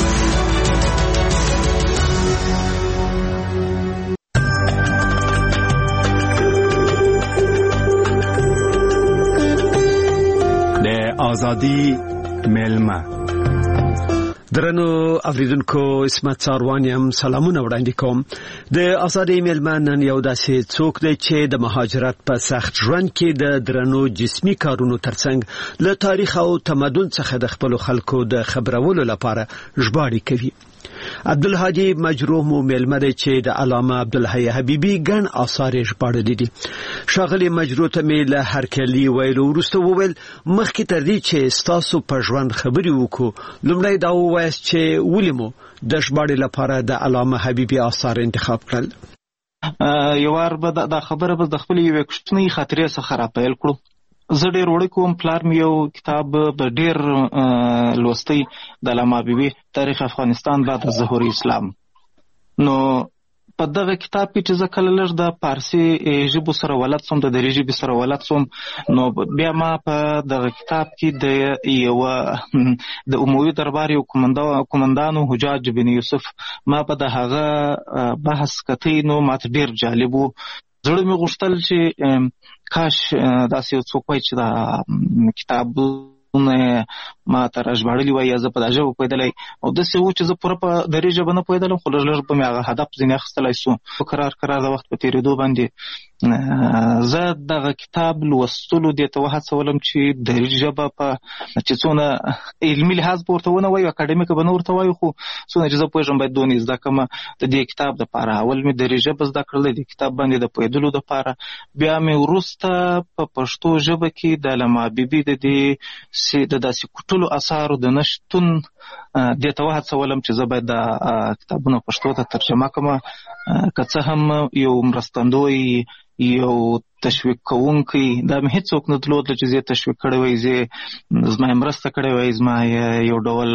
د ازادي ملما درنو اوریدونکو اسمت څاروانیم سلامونه وړاندې کوم. د ازادي ملما نن یو داسې څوک دی چې د مهاجرت په سخت ژوند کې د درنو جسمي کارونو ترڅنګ له تاریخ او تمدن څخه د خپل خلکو د خبرولو لپاره ژباړې کوي. عبدالهادي مجروح مو ملما دی چې د علامه عبدالحی حبیبی ګڼ آثار ژباړلي دي. ښاغلي مجروح ته مې له هرکلي ویلو وروسته وویل مخکې تر دې چې ستاسو په ژوند خبرې وکړو لومړی دا ووایاست چې ولې مو د ژباړې لپاره د علامه حبیبی آثار انتخاب کړل؟ یو وار به دا خبره به د خپلې یوې کوچنۍ خاطرې څخه راپیل کړو. زه ډېر وړوکی وم، پلار مې یو کتاب به ډېر لوستی د علامه حبیبي تاریخ افغانستان بعد از ظهور اسلام. نو په دغه کتاب کې چې زه کله لږ د پارسي ژبو سره ولد سوم، د دري ژبې سره ولد سوم، نو بیا ما په دغه کتاب کې د اموي دربار یو قومندانو حجاج بن یوسف ما په د هغه بحث کتی، نو ماته ډېر جالب و. زړه مې غوښتل چې کاش داسې یو څوک وای چې دا کتابونه ما ته راژباړلي وای یا زه په دا ژبه پوهېدلی، او داسې و چې زه پوره په دري ژبه نه پوهېدلم، خو لږ به مې هغه هدف ځینې اخیستلی سو. کرار د وخت په تېرېدو باندې زه دغه کتاب لوستلو دې ته وهڅولم چې دري ژبه په چې څونه علمي لحاظ به ورته ونه وایو، اکاډمیکه به نه ورته وایو، خو څونه چې زه پوهېږم باید دونې زده کړمه د دې کتاب دپاره. اول مې دري ژبه زده کړله د کتاب باندې د پوهېدلو دپاره، بیا مې وروسته په پښتو ژبه کې د علامه حبیبي د داسې کوټلو اثارو د نشتون دې ته وهڅولم چې زه باید دا کتابونه پښتو ته ترجمه کړم، که څه هم یو مرستندوی یو تشویق کوونکی دا مې هیڅوک نه درلودله چې زه تشویق کړی وای، زما یې مرسته کړی وای، زما یو ډول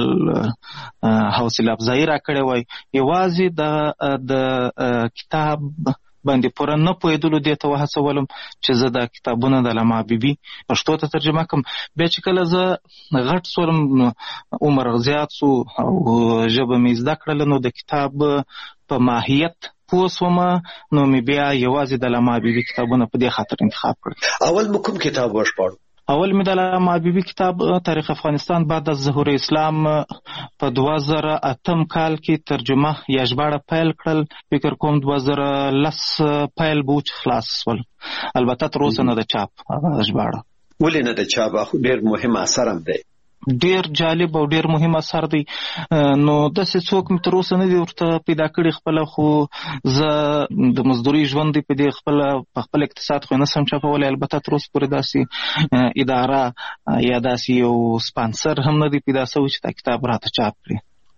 حوصله افزایي را کړی وای. یوازې د کتاب باندې پوره نه پوهېدلو دې ته وهڅولم چې زه دا کتابونه د علامه حبیبي پښتو ته ترجمه کړم. بیا چې کله زه غټ سولم، عمر زیات سو او ژبه مې زده کړله، نو د کتاب په ماهیت پوه سوم، نو مې بیا یوازې د علامه حبیبي کتابونه په دې خاطر انتخاب کړل. اول مو کوم کتاب وژباړو؟ اول مې د علامه حبیبي کتاب تاریخ افغانستان بعد از ظهور اسلام په 2008 کال کې ترجمه یا ژباړه پیل کړل. فکر کوم 2010 پیل به چې خلاص شول، البته تر اوسه نه د چاپ هغه ژباړه. ولې نه د چاپ؟ ډېر مهم اثر هم دی، ډېر جالب او ډېر مهم اثر دی. نو داسې څوک مې تر اوسه نه دی ورته پیدا کړي خپله، خو زه د مزدوري ژوند دی په دې په خپل اقتصاد خو یې نه سم چاپولی. البته تر اوسه پورې داسې اداره یا داسې یو سپانسر هم نه دی پیدا شوی چې دا کتاب راته چاپ کړي.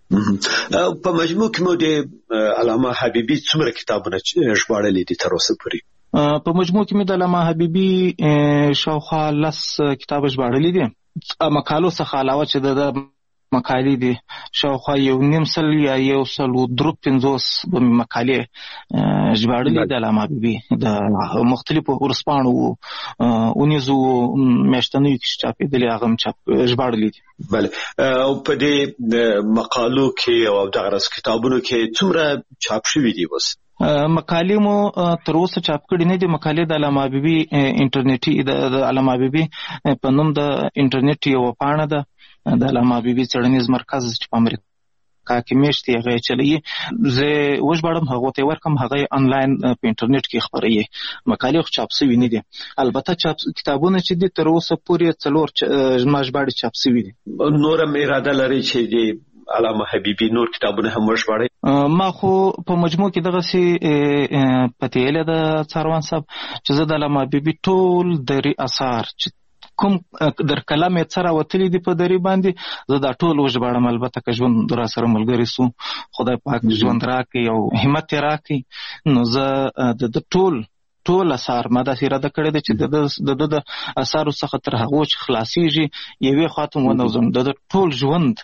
په مجموع کې مو د علامه حبیبي څومره کتابونه ژباړلي دي تر اوسه پورې؟ په مجموع کې مې د علامه حبیبي شاوخوا 10 کتابه ژباړلي دي. مقالو څخه علاوه چې د مقالې دي شاوخوا 1.5 یا 150 مقالې ژباړلي د علامه حبیبي د مختلفو ورځپاڼو اونیزو میاشتنیو کې چاپېدلي هغه هم ژباړلي دي. بله، او په دې مقالو کې او دغه کتابونو کې څومره چاپ شوي دي اوس؟ مقالې مو تر اوسه چاپ کړي نه دي. مقالې د علامه حبیبي انټرنیټي د علامه حبیبي په نوم د انټرنیټ یو پاڼه ده، د علامه حبیبي څېړنیز مرکز چې په امریکا کې میشتي هغه چلوي. زه وژباړم، هغه ته ورکم، هغه آنلاین په انټرنیټ کې خپروي. مقالې خو چاپ شوي نه دي، البته کتابونه چې دي تر اوسه پورې 4 ژباړې چاپ شوي دي. نور هم اراده لري چې د علامه حبیبی نور کتابونه هم وژباړي؟ ما خو په مجموع کې دغسې پته یې ده څاروان صاحب چې زه د علامه حبیبي ټول دري اثار چې کوم در کلام یې څه راوتلي دي په دري باندې زه دا ټول وژباړم. البته که ژوند راسره ملګری سو، خدای پاک ژوند راکړي او همت یې راکړي، نو زه د ټول اثار ما داسې اراده کړې ده چې د اثارو څخه تر هغو چې خلاصېږي یوې خواته ونوځم، د ټول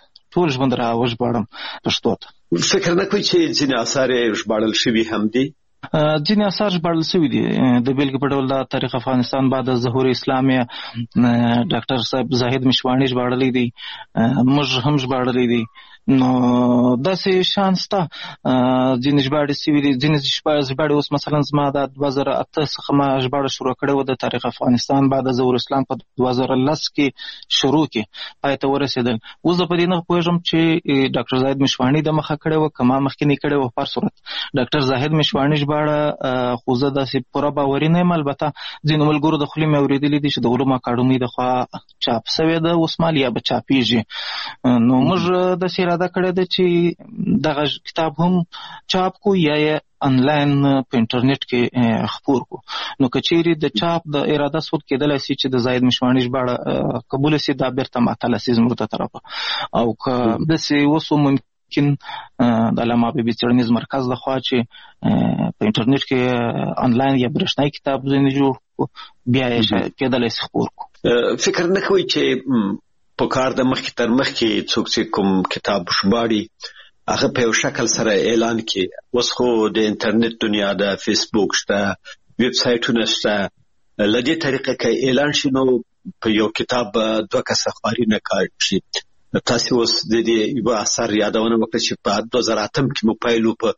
ژوند را وژباړم پښتو ته. فکر نه کوئ چې ځینې اثار یې ژباړل شوي هم دي؟ ځینې آثار ژباړل شوي دي. د بېلګې په ډول دا تاریخ افغانستان بعد از ظهور اسلام ډاکټر صاحب زاهد مشواڼي ژباړلی دی، موږ هم ژباړلی دی. نو داسې شان شته، ځینې ژباړې شوي دي، ځینې ژباړې اوس مثلا زما د 2008 څخه ما ژباړه شروع کړې وه د تاریخ افغانستان بعد از ظهور اسلام په 2010 کې شروع کې پای ته ورسېدل. اوس زه په دې نه پوهېږم چې ډاکټر زاهد مشواڼي د مخه کړې وه که ما مخکې کړې وه. په هر صورت ډاکټر زاهد مشواڼي ژباړه خو زه داسې پوره باوري نه یم. البته ځینو ملګرو د خولې مې اورېدلي دي چې د علومو اکاډمۍ د خوا چاپ شوې ده، اوس مال یا به چاپېږي. نو موږ داسې اراده کړې ده چې دغه کتاب هم چاپ کو یا انلاین په انټرنیټ کې خپور کو. نو که چیرې د چاپ د اراده صورت کېدلی شي چې د زاهد مشواڼي ژباړه قبوله شي، دا بیرته معطله شي زموږ د طرفه. او که داسې اوس ممکن د علامه حبیبي څېړنیز مرکز د خوا چې په انټرنیټ کې انلاین یا برېښنایي کتاب ځینې جوړ کو، بیا یې کېدلی شي خپور کو. فکر نه کوئ چې په کار د مخکې تر مخکې څوک چې کوم کتاب ژباړي هغه په یو شکل سره اعلان کړي؟ اوس خو د انټرنیټ دنیا د فیسبوک شته، ویب سایټونه شته، له دې طریقه کې اعلان شي نو په یو کتاب 2 کسه خواري نه کار شي. تاسو اوس د دې یو اثر یادونه وکړئ چې په 2008 کې مو پایلو، په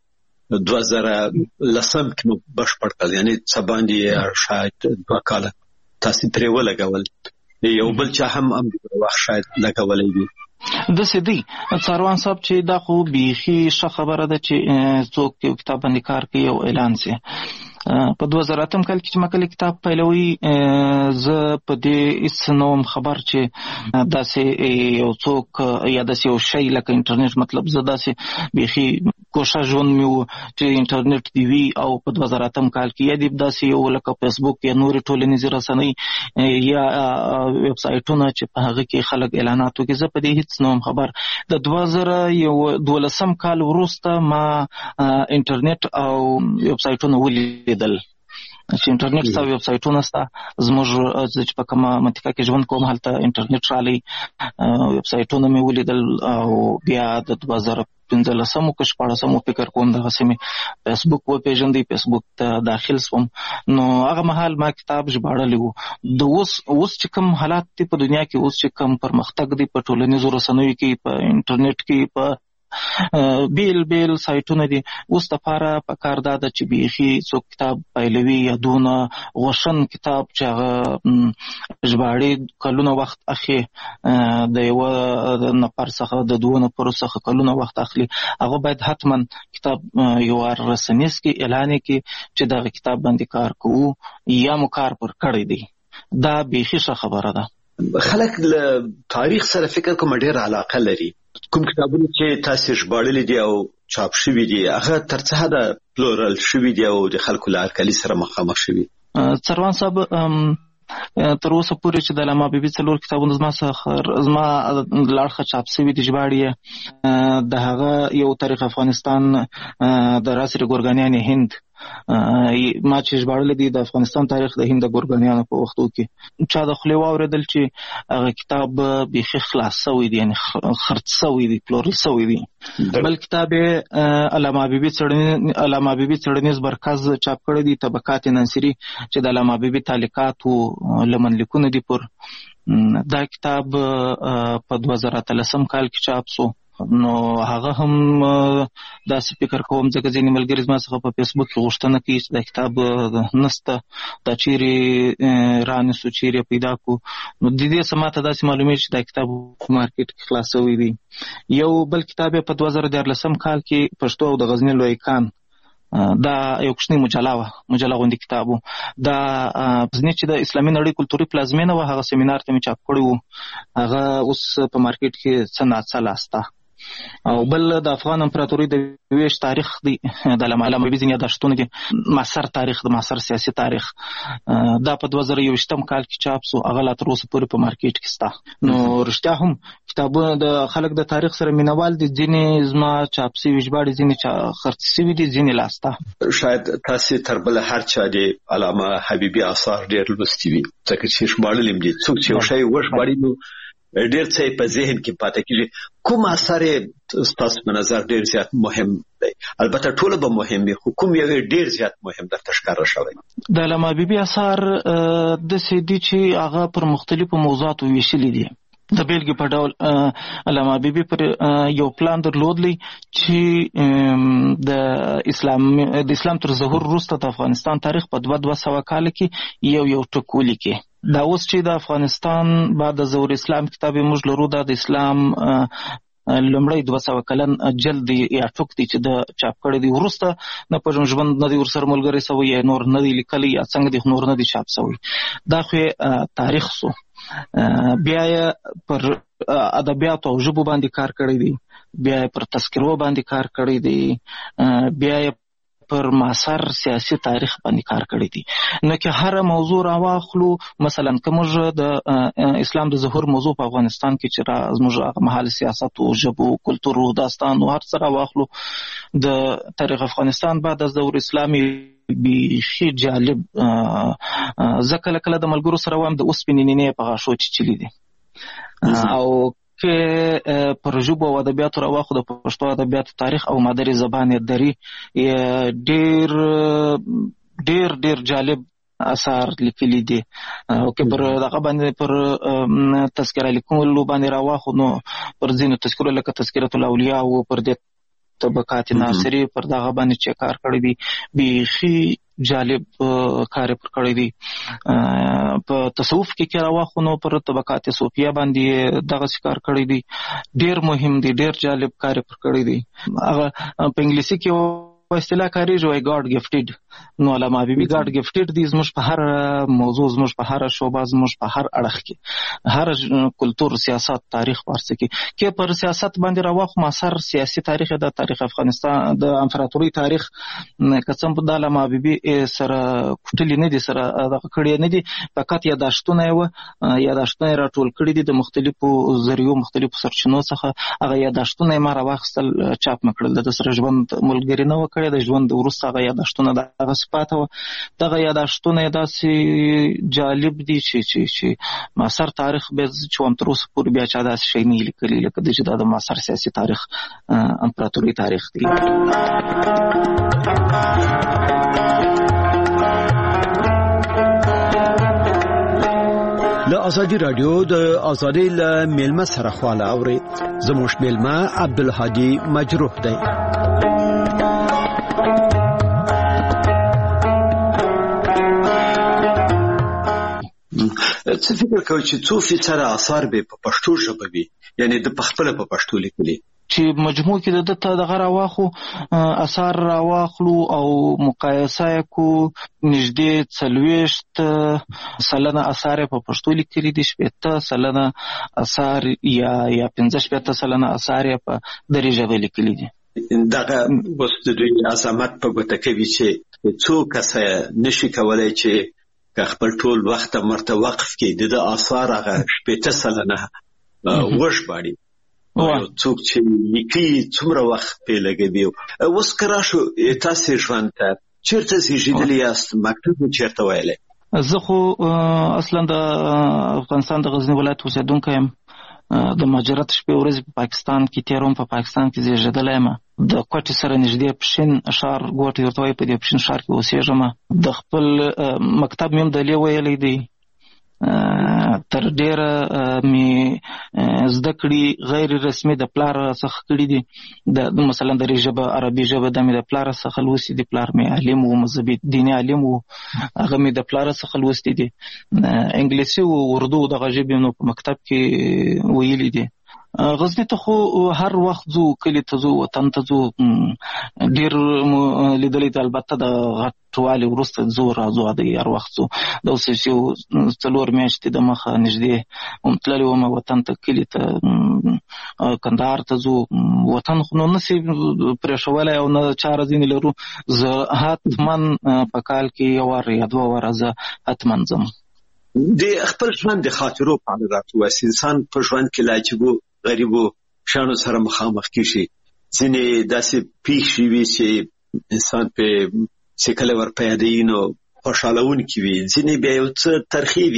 2010 کې مو بشپړ کړل، یعنی څه باندې شاید 2 کاله تاسو پرې ولګول. یو بل چا هم وخت شاید لګولې دي. داسې دی څاروان صاحب چې دا خو بیخي ښه خبره ده چې څوک یو کتاب باندې کار کوي او اعلان شي. په 2008 کال کې چې ما کله کتاب پیلوي، زه په دې هیڅ نه وم خبر چې داسې یو څوک یا داسې یو شی لکه انټرنیټ، مطلب زه داسې بیخي کوښښ ژوند مې و چې انټرنیټ دی وي. او په 2008 کال کې یا دې داسې یو لکه فیسبوک یا نورې ټولنیزې رسنۍ یا ویب سایټونه چې په هغه کې خلک اعلانات وکړي، زه په دې هیڅ نه وم خبر. د 2012 کال وروسته ما انټرنیټ او ویب سایټونه ولیدل چې انټرنیټ ستا ویب سایټونه ستا. زموږ چې په کومه منطقه کې ژوند کوم هلته انټرنیټ رالی، ویب سایټونه مې ولیدل. او بیا د 2015 که 14 فکر کوم دغسې مې فیسبوک وپېژندی، فیسبوک ته داخل شوم. نو هغه مهال ما کتاب ژباړلی و. د اوس چې کوم حالات دي په دنیا کې، اوس چې کوم پرمختګ دی په ټولنیزو رسنیو کې، په انټرنیټ کې، په بیل سایټونه دي، اوس دپاره پکار دا ده چې بیخي څوک کتاب پیلوي یا دونه غوښن کتاب چې هغه ژباړي کلونه وخت اخلي، د یوه نفر څخه د 2 نفرو څخه کلونه وخت اخلي، هغه باید حتما کتاب یو رسنیز کې اعلان کړي چې دغه کتاب باندې کار کوو یا مو کار پر کړی دی. دا بیخي ښه خبره ده. خلک له تاریخ سره فکر کوم ډېر علاقه لري. کوم کتابونه چې تاسو ژباړلي دي او چاپ شوي دي هغه تر څه حده پلورل شوي دي او د خلکو له هرکلي سره مخامخ شوي؟ څروان صاحب تر اوسه پورې چې د علامه حبیبي 4 کتابونه زما لاړخه چاپ شوي دي ژباړي، د هغه یو تاریخ افغانستان د راسر ګورګانیان هند ما چې ژباړلی دی، د افغانستان تاریخ د هند د ګورګانیانو په وختو کې چا د خولې واورېدل چې هغه کتاب بیخي خلاص شوی دی، یعنې خرڅ شوی دی، پلورل شوی دی. بل کتاب علامه حبیبي څېړنیز مرکز چاپ کړی دی، طبقات ناصري، چې د علامه حبیبي تعلیقاتو لمنلیکونه دي پر. دا کتاب په 2013 کال کې چاپ شو. نو هغه هم داسې فکر کوم ځکه ځینې ملګري زما څخه په فیسبوک کې غوښتنه کوي چې دا کتاب نسته، دا چیرې رانیسو، چیرې پیدا کو. نو د دې څه ماته داسې معلومېږي چې دا کتاب په مارکیټ کې خلاص شوی دی. یو بل کتاب یې په 2014 کال کې پښتو او د غزني لوی کان، دا یو کوچنی مجله غوندې کتاب و. دا غزني چې د اسلامي نړۍ کلتوري پلازمینه وه، هغه سیمینار ته مې چاپ کړی و. هغه اوس په مارکیټ کې څه ناڅه لاسته. او بل د افغان امپراتورۍ د ویش تاریخ دی، د علامه حبیبي ځینې یادښتونه دي، معاصر تاریخ، د معاصر سیاسي تاریخ. دا په 2021 کال کې چاپ شو، هغه لا تر اوسه پورې په مارکیټ کې شته. نو رښتیا هم کتابونه د خلک د تاریخ سره مینوال دي، ځینې زما چاپ شوي ژباړي، ځینې خرڅ شوي دي، ځینې لاسته. شاید تاسې تر بله هر چا د علامه حبیبي آثار ډېر لوستي وي، ځکه چې ژباړلي هم دي. څوک چې یو شی وژباړي نو ډېر څه په ذهن کې پاتې کیږي. کوم اثر تاسو په نظر ډېر زیات مهم دی؟ البته ټول به مهم وي، خو کوم یو ډېر زیات مهم درته ښکاره شوی؟ د علامه حبیبي اثار داسې دي چې هغه پر مختلفو موضوعاتو ویشلي دي. د بیلګې په ډول علامه حبیبي پر یو پلان درلودلی چې د اسلام تر ظهور وروسته د افغانستان تاریخ په 200 کال کې یو ټکو لیکي. دا اوس چې د افغانستان بعد د ظهور اسلام کتاب موږ لرو، دا د اسلام لومړی 200 کلن جلد یا ټوک دی چې د چاپ کړی دی، وروسته نه په ژوند نه دی ورسره ملګری سوی، یا نور نه دی لیکلی، یا څنګه دی نور نه دی چاپ سوی. دا خو تاریخ سو. بیا یې پر ادبیاتو او ژبو باندې کار کړی دی، بیا یې پر تذکرو باندې کار کړی دی، بیا یې پر معاصر سیاسي تاریخ باندې کار کړی دی. نو که هر موضوع راواخلو، مثلا که موږ د اسلام د ظهور موضوع په افغانستان کې چې زموږ مهال سیاست او ژبو کلتور او داستان او هر څه راواخلو، د تاریخ افغانستان بعد از ظهور اسلامي بیخي جالب. زه کله کله د ملګرو سره وایم د اوسپنې نینې په غاښو چیچلي دي. او که پر ژبو او ادبیاتو راواخو، د پښتو ادبیاتو تاریخ او مادری زبان دری ډیر ډیر ډیر جالب اثار لیکلي دي. او که پر دغه باندې پر تذکره لیکلو باندې راواخو، نو پر ځینو تذکرو لکه تذکرة الاولیاء او پر دې طبقات ناصری پر دغه باندې چې کار کړی دی، بیخي جالب کار پر کړی دی. په تصوف کې راواخو، نو پر طبقات صوفیه باندې دغه کار کړی دی، ډیر مهم دی، ډیر جالب کار پر کړی دی. هغه په انګلیسي کې په اصطلاح کاریږي وای ګاډ گیفټډ. نو علامه حبیبي ګاډ گیفټډ دی زموږ په هر موضوع، زموږ په هر شعبه، زموږ په هر اړخ کې، هر کلتور، سیاست، تاریخ ورڅ کې پر سیاست باندې راواخو. معاصر سیاسي تاریخ د تاریخ افغانستان د امپراتوري تاریخ قسم په علامه حبیبي سره کوټلی نه دي، سره دغه کړی نه دي، فقط یاداشتونه راټول کړي دي د مختلفو ذریعو، مختلفو سرچینو څخه. هغه یاداشتونه ما راواخیستل، چاپ مکړل. د سره ژوند ملګری نه وکړي، د ژوند وروسته هغه یاداشتونه دغه صفات و. دغه یاداشتونه داسې جالب دي چې معاصر تاریخ به چې هم تر اوسه پورې بیا چا داسې شی نه لیکلي لکه د چې د معاصر سیاسي تاریخ امپراتوري تاریخ دی. له ازادي رادیو د ازادي له میلمه سره خواله اوري. زموږ میلمه عبدالهادي مجروح دی. څه فکر کوي چې څو فیصده اثار به په پښتو ژبه وي، یعنی د خپل په پښتو لیکلي؟ چې مجموع کې د دغه راواخو اثار راواخلو او مقایسه کو، نږدې 40% اثار په پښتو لیکلي دي، 70% اثار یا 15% اثار په دري ژبه لیکلي دي. دغه اوس د دوی عظمت په ګوته کوي چې څو کسه نشي کولای چې خپل ټول وخت مرته وقف کې د اثار هغه 70% وژباړي. څوک چې لیکي څومره وخت په لګوي. اوس کرا شو تاسو ژوند ته چیرته زیږیدلی یاست؟ مکتب چیرته ویلې؟ زه خو اصلا د افغانستان د غزنی ولایت اوسیدونکی یم. د مهاجرت شپې ورځې په پاکستان کې تیروم. په پاکستان کې زیږیدلی یم. د کوټې سره نږدې پښین ښار ګوټ ورته وایي، په دې پښین ښار کې اوسېږم. د خپل مکتب مې هم دلې ویلی دی. تر ډیره مې زده کړي غیر رسمي د پلار څخه کړي دي. د مثلا دري ژبه، عربي ژبه د مې د پلار څخه لوستي دي. پلار مې عالم و، مذهبي دیني عالم و، هغه مې د پلار څخه لوستي دي. انګلیسي او اردو دغه ژبې نو په مکتب کې ویلي دي. غزنی ته خو هر وخت ځو، کلي ته ځو، وطن ته ځو. ډېر لیدلی ته البته د غټوالي وروسته ځو راځو، د هر وخت ځو. د اوس یو 4 میاشتې د مخه نږدې تللی وم وطن ته، کلي ته، کندهار ته ځو. وطن خو نو نسي پرېښولی او نه چاره ځینې لرو. زه حتما په کال کې 1 وار یا 2 واره زه حتما ځم. د خپل ژوند د خاطرو په اړه راته انسان په ژوند کې لاجبو غریبو شانو سره مخامخ کیږي. ځینې داسې پیښې وي چې انسان په سکله ور پیدا نو خوشالون کی وي، ځینې بیا یو څه ترخی وي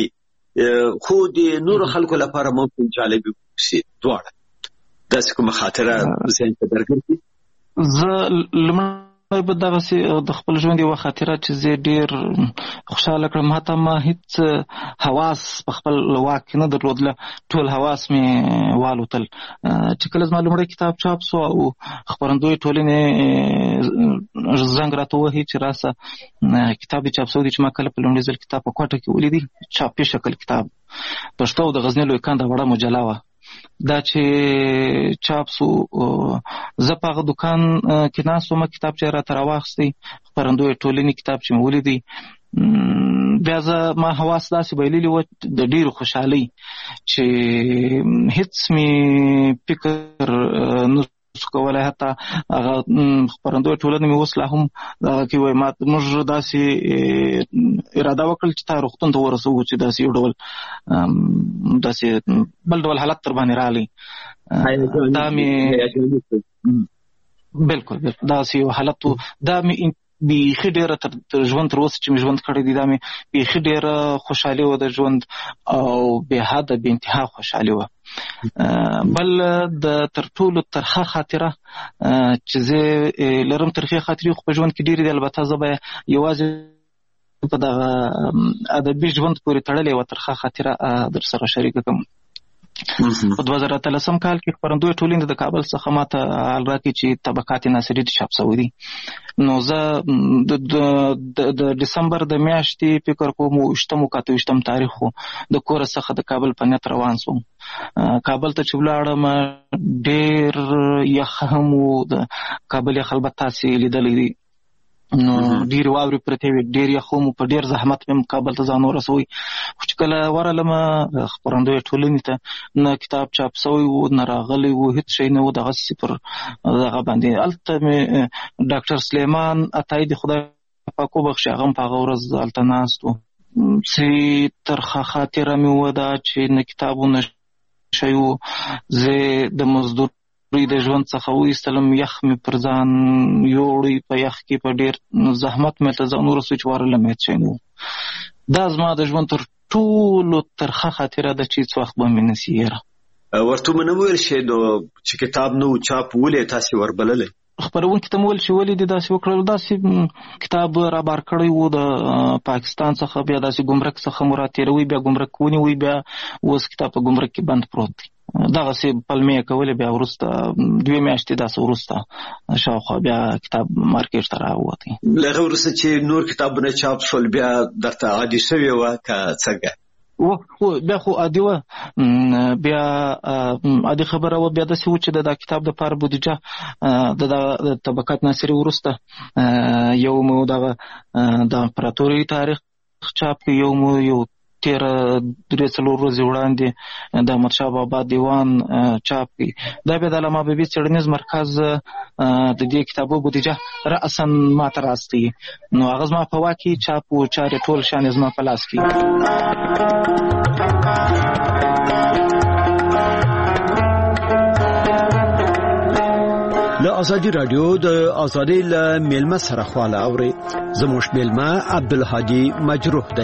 خو د نور خلکو لپاره ممکن جالب وي دواړه داسې کومه خاطره ذهن ته درګرځي. زه لمړی به دغسې د خپل ژوند یوه خاطره چې زه ډېر خوشحاله کړم، حتی ما هېڅ حواس په خپل واک کې نه درلودله، ټول حواس مې والوتل. چې کله زما لومړی کتاب چاپ سو او خپرندوی ټولنې زنګ راته ووهي چې راسه کتاب دې چاپ سوی دی، چې ما کله په لومړي ځل کتاب په کوټه کې ولیدی، چاپي شکل کتاب پښتو او د غزني لوی کانده وړه مجله وه. دا چې چاپ سو زه په هغه دوکان کې ناست وم، کتاب چې راته راواخیستی خپرندوی ټولنې کتاب چې مې ولیدی، بیا ما حواس داسې بایللي وه د ډېرو خوشحالۍ چې هېڅ مې فکر نه سو کولی. حتی هغه خپرندوی ټولنه مې اوس لا هم دغه کې وایي موږ داسې اراده وکړل چې تا روغتون ته ورسوو چې داسې یو ډول داسې بل ډول حالت در باندې راغلی. دا مې بالکل داسې یو حالت و. دا مې بیخي ډېره تر ژوند تر اوسه چې مې ژوند کړی دی، دا مې بیخي ډېره خوشحالي وه د ژوند او بې حده بې انتها خوشحالي وه. بل د تر ټولو ترخه خاطره چې زه لرم، ترخې خاطرې خو په ژوند کې ډېرې دي، البته زه به یوازې په دغه ادبي ژوند پورې تړلې یوه ترخه خاطره در سره شریکه کړم. په 2013 کال کې خپرندوی ټولنې د کابل څخه ماته حال راکړي چې طبقات ناصري چاپ شوی دي. نو زه د ډسمبر د میاشتې فکر کوم 28 تاریخ د کور څخه د کابل په نیت روان سوم. کابل ته چې ولاړم ډېر یخ هم و، د کابل یخ البته تاسې لیدلی دی، نو ډېرې واورې پرتې وې، ډېر یخ هم په ډېر زحمت مې کابل ته ځان ورسوی. خو چې کله ورغلم خپرندوی ټولنې ته، نه کتاب چاپ سوی و نه راغلی و، هېڅ شی نه و، دغسې پر دغه باندې. هلته مې ډاکټر سلیمان عطایي د خدای پاک وبخښي، هغه هم په هغه ورځ هلته ناست و. چې ترخه خاطره مې وه دا چې نه کتاب و نه شی و. زه د مزدور د ژوند څخه وایستلم، یخ مې پر ځان یوړی، په یخ کې په ډېر زحمت مې ته ځان ورسوی چې ورغلم هېڅ شی نه و. دا زما د ژوند تر ټولو ترخه خاطره ده چې هېڅ وخت به مې نسي هېره. ورته مې نه ویل شي نو چې کتاب نه و چاپ ولې تاسې وربللی؟ خپرونکي ته مې ویل چې ولې دې داسې وکړل. داسې کتاب رابار کړی و د پاکستان څخه، بیا داسې ګمرک څخه مو راتېروي، بیا ګمرک ونیوي، بیا اوس کتاب په ګمرک کې بند پروت دی. دغسې پلمې یې کولې. بیا وروسته 2 میاشتې داسې وروسته شاوخوا بیا کتاب مارکېټ ته راووتی. له هغه وروسته چې نور کتابونه چاپ شول بیا درته عادي شوې وه که څنګه؟ بیا خو عادي وه، بیا عادي خبره وه. بیا داسې و چې د کتاب دپاره بودیجه د طبقات ناصري وروسته یو مو دغه د امپراتورۍ تاریخ چاپ کړي، یو مو یو 13 ورځې وړاندې د احمدشاه بابا دیوان چاپ کړي. دا بیا د علامه حبیبي څېړنیز مرکز د دې کتابو بودیجه رأساً ما ته راستوي، نو هغه زما په واک کې چاپ و چارې ټول شان زما په لاس کې. له ازادي رادیو د ازادۍ له میلمه سره خواله اوري. زموږ میلمه عبدالهادي مجروح دی.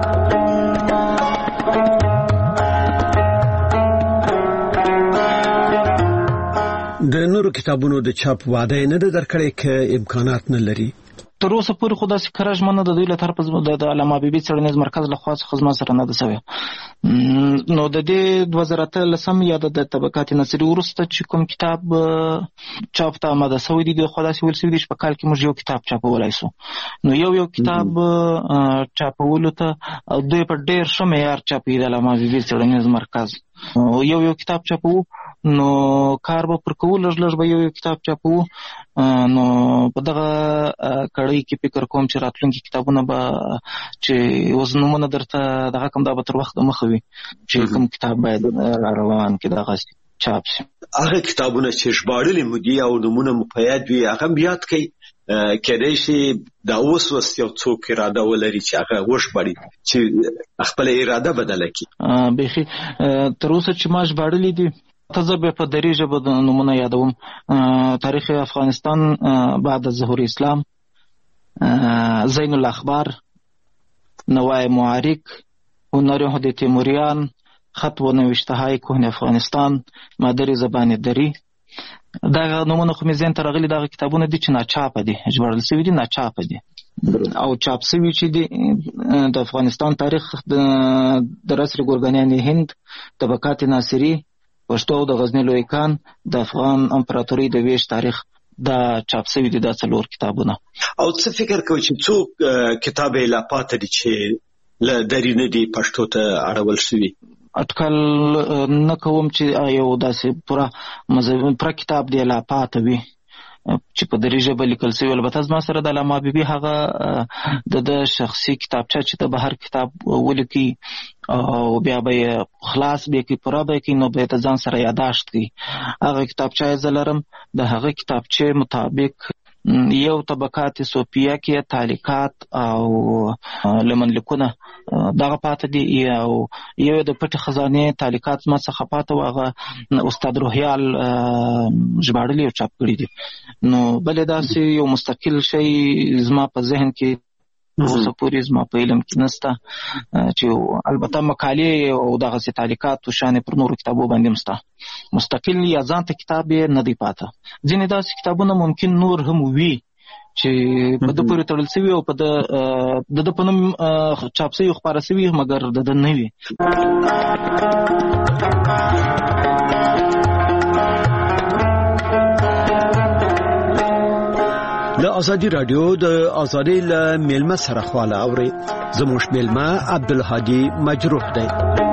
د نورو کتابونو د چاپ وعده نه ده درکړې که امکانات نه لري؟ تر اوسه پورې خو داسې کره ژمنه د دوی له طرفه د علامه حبیبي څېړنیز مرکز له خوا څخه زما سره نه ده سوې. نو د دې 2013 یا د طبقات ناصري وروسته چې کوم کتاب چاپ ته آماده سوی دی، د خوا داسې ویل سوي دي چې په کال کې موږ یو کتاب چاپولی سو. نو یو کتاب چاپولو ته دوی په ډېر ښه معیار چاپوي د علامه حبیبي څېړنیز مرکز. یو کتاب چاپوو، نو کار به پر کوو، لږ لږ به یو کتاب چاپوو. نو په دغه کړۍ کې فکر کوم چې راتلونکي کتابونه به چې اوس نومونه درته دغه کوم دا به تر وخت مخه وي چې کوم کتاب باید روان کې دغه چاپ شي. هغه کتابونه چې ژباړلي مو دي او نومونه مو په یاد وي هغه هم یاد کړئ. کېدای شي دا اوس یو څوک اراده ولري چې هغه وژباړي، چې خپله اراده بدله کړي. بیخي تر اوسه چې ما ژباړلي دي ته زه به په دري ژبه د نومونه یادوم: تاریخ افغانستان بعد ظهور اسلام، زین الاخبار، نوای معارک، هنر یهود تیموریان، خط و نوشته های کهن افغانستان، مادر زبان دری. دا نمونه خو مې ذهن ته راغلي دغه کتابونه دي چې ناچاپه دي، ژباړل شوي دي، ناچاپه دي او چاپ شوي چې دي د افغانستان تاریخ د رسر ګورګانیان هند، طبقات ناصري، پښتو او د غزنی لوی کان، د افغان امپراتورۍ د ویش تاریخ، دا چاپ شوي دي دا 4 کتابونه. او څه فکر کوي چې څوک کتاب یې لا پاتې دي چې له دري نه دي پښتو ته اړول شوي؟ اټکل نه کوم چې یو داسې پوره کتاب دی لا پاتې وي چې په دري ژبه لیکل شوی. البته زما سره د علامه حبیبي هغه د شخصي کتابچه چې د بهر کتاب ولیکي او بیا به خلاص به کې پوره به کې نو به ته ځان سره یاداشت کړي. هغه کتابچه یې لرم، د هغه کتابچه مطابق یو طبقات صوفیه کې تعلیقات او لمنلیکونه دغه پاتې دي، او یو د پټ خزانه تعلیقات ما څخه پاتې واغه استاد روحیال ژباړلي او چاپ کړی دي. نو بل داسې یو مستقل شی زما په ذهن کې اوسه پورې زما په علم کې نسته چې البته مقالې او دغه تعلیقات او شان پر نورو کتابو باندې مسته مستقل یا ځانته کتاب نه دی پاته. ځینې داسې کتابونه ممکن نور هم وي چې په د پورې تړل شوي او په د په نوم چاپ شوي خپاره شوي مګر د نه وي. له ازادي رادیو د ازادي له میلمه سره خواله اوري. زموږ میلمه عبدالهادي مجروح دی.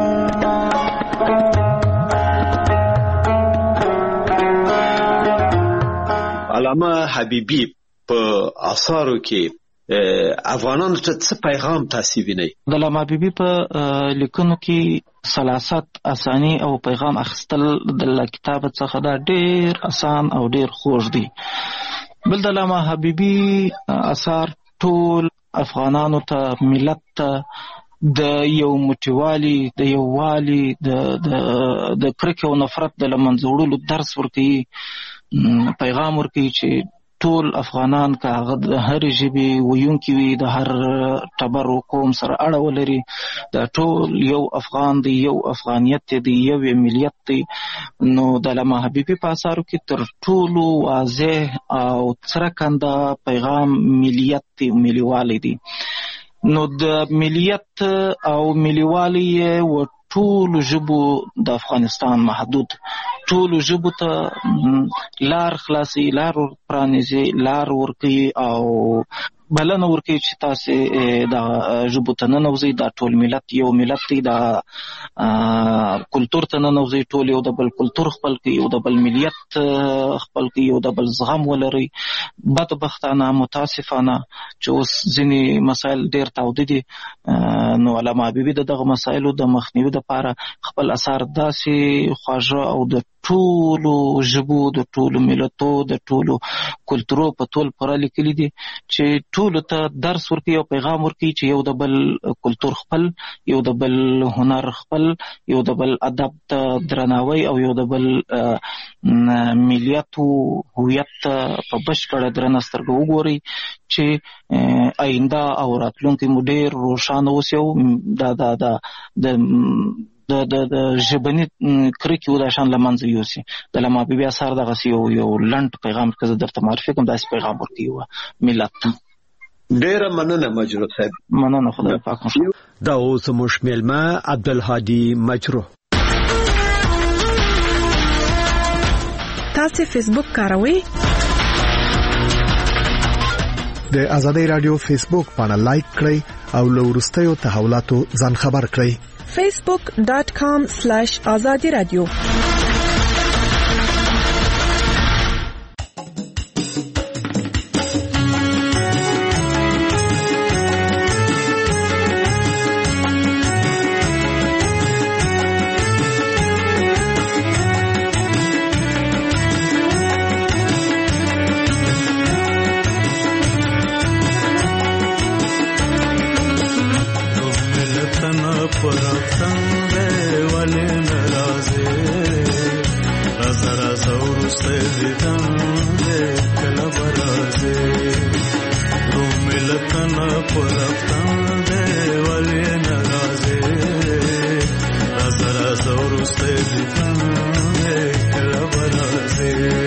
علامه حبیبي په آثارو کې افغانانو ته څه پیغام تاسو وینئ؟ د علامه حبیبي په لیکنو کې سلاست، اسانی او پیغام اخیستل د کتاب څخه دا ډیر اسان او ډیر خوږ دی. بل د علامه حبیبي اثار ټول افغانانو ته، ملت ته د یو موټیوالي، د یووالي، د کرکې او نفرت د لمنځه وړلو درس ورکوي، پیغام ورکوي چې ټول افغانان که هغه د هرې ژبې ویونکي وي، د هر ټبر و قوم سره اړه ولري، د ټول یو افغان دی، یو افغانیت دی، یو ملیت دی. نو د علامه حبیبي په اثارو کې تر ټولو واضح او څرګند پیغام ملیت دی، ملیوالی دی. نو د ملیت او ملیوالی و ټولو ژبو د افغانستان محدود، ټولو ژبو ته لار خلاصي، لار پرانیزي، لار ورکوي او بلنه ورکوي چې تاسې د ژبو ته ننوځئ. دا ټول ملت یو ملت دی، دا کلتور ته ننوځئ، ټول یو د بل کلتور خپل کړئ، یو د بل ملیت خپل کړئ، یو د بل زغم ولرئ. بدبختانه متاسفانه چې اوس ځینې مسایل ډېر تاوده دي، نو علامه حبیبي دغه مسایلو د مخنیوي دپاره خپل اثار داسې خواږه او د ټولو ژبو، د ټولو ملتو، د ټولو کلتورو په ټول پوره لیکلي دي چې ټولو ته درس ورکوي او پیغام ورکوي چې یو د بل کلتور خپل، یو د بل هنر خپل، یو د بل ادب ته درناوی او یو د بل ملیت او هویت په بشپړه درنه سترګه وګورئ چې آینده او راتلونکی مو ډېر روښانه اوسي او د ژبني کرکې او دا شان له منځه یوسي. د علامه حبیبي اثار دغسې یو لنډ پیغام که زه درته معرفي کړم داسې پیغام ورکوي ملت ته. ډېره مننه مجروح صاحب. مننه، خدای پاک مو. دا اوس زموږ میلمه عبدالهادي مجروح. تاسو فیسبوک کاروئ؟ د ازادي رادیو فیسبوک باندې لایک کړئ او له وروستیو تحولاتو ځان خبر کړئ. facebook.com/azadiradio Pura زورسته دیدن کله برازه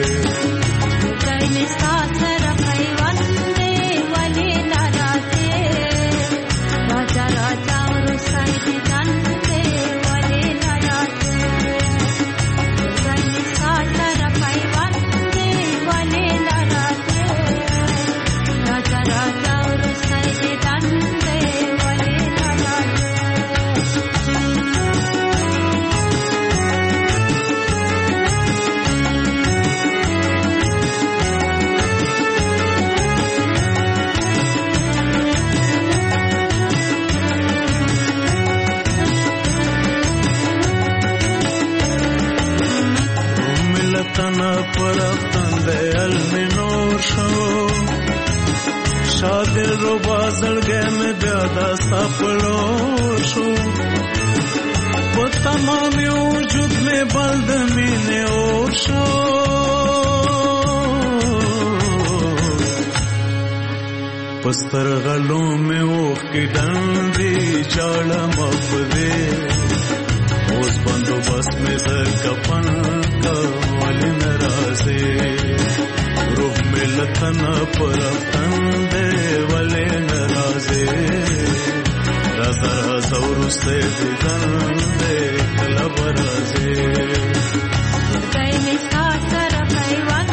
پستر غلوں میں اوخ کی ڈنڈی چاڑا مفدے اوس بندوبست میں در کفن کا والی نرازے روح میں لتنا پرفتن دے والے نرازے رازا رازا ورستے دیدن دے کلا برازے کئی مثال طرف ایوان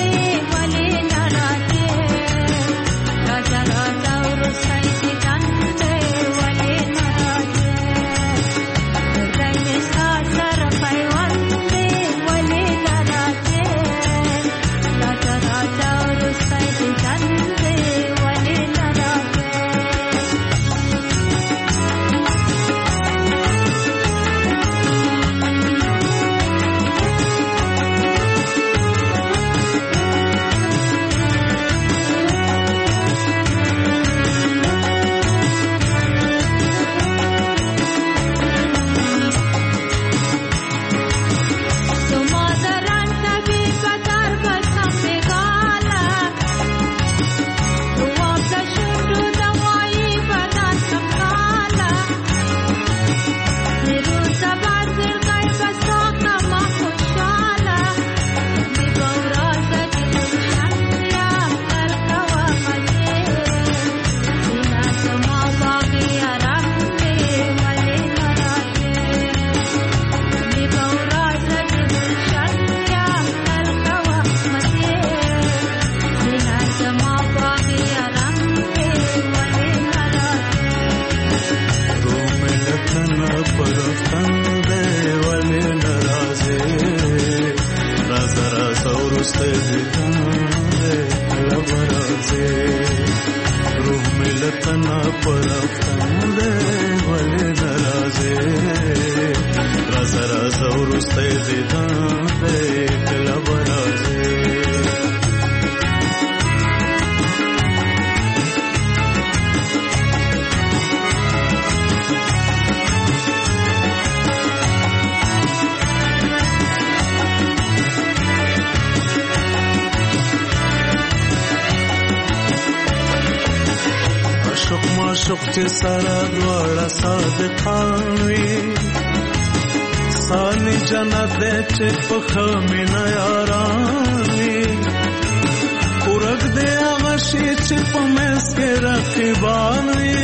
چې سره دواړه صادقان وي سالي جنت دې چې په خمینه یاران وي ورګ دې هغه شي چې په مېز کې رقیبان وي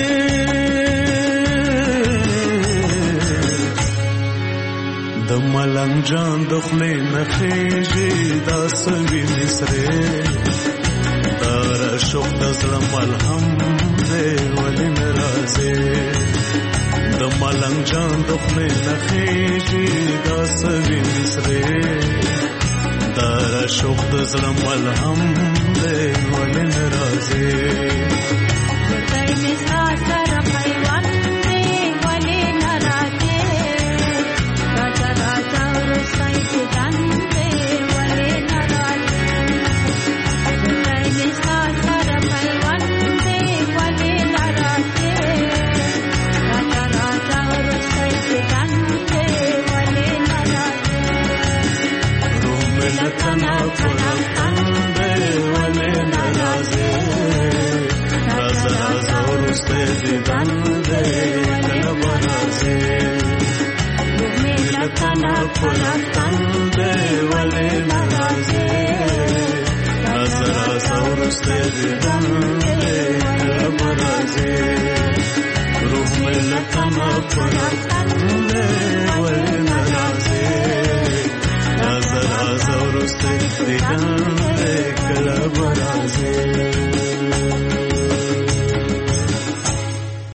د ملنګ جان د خولې نه خېږي دا سوي مصرې دار شوق د زړه ملهم ولی نرازے د ملنګ جان د خولې نه خېږي دا سوي مصرې دار شوق د زړه ملهم دی ولی نرازے خدای مې ساته پیوان دی ولی نرازے راځه راځه ورسای دیدن دی ولی نرازے خدای مې ساته پیوان لکنا پرفتن دے ولی نرازے رازا رازا ورستے دیدن دے کلا برازے وطن پرفتن دی ولی نرازی نظر سورسته دیدن دی مرازی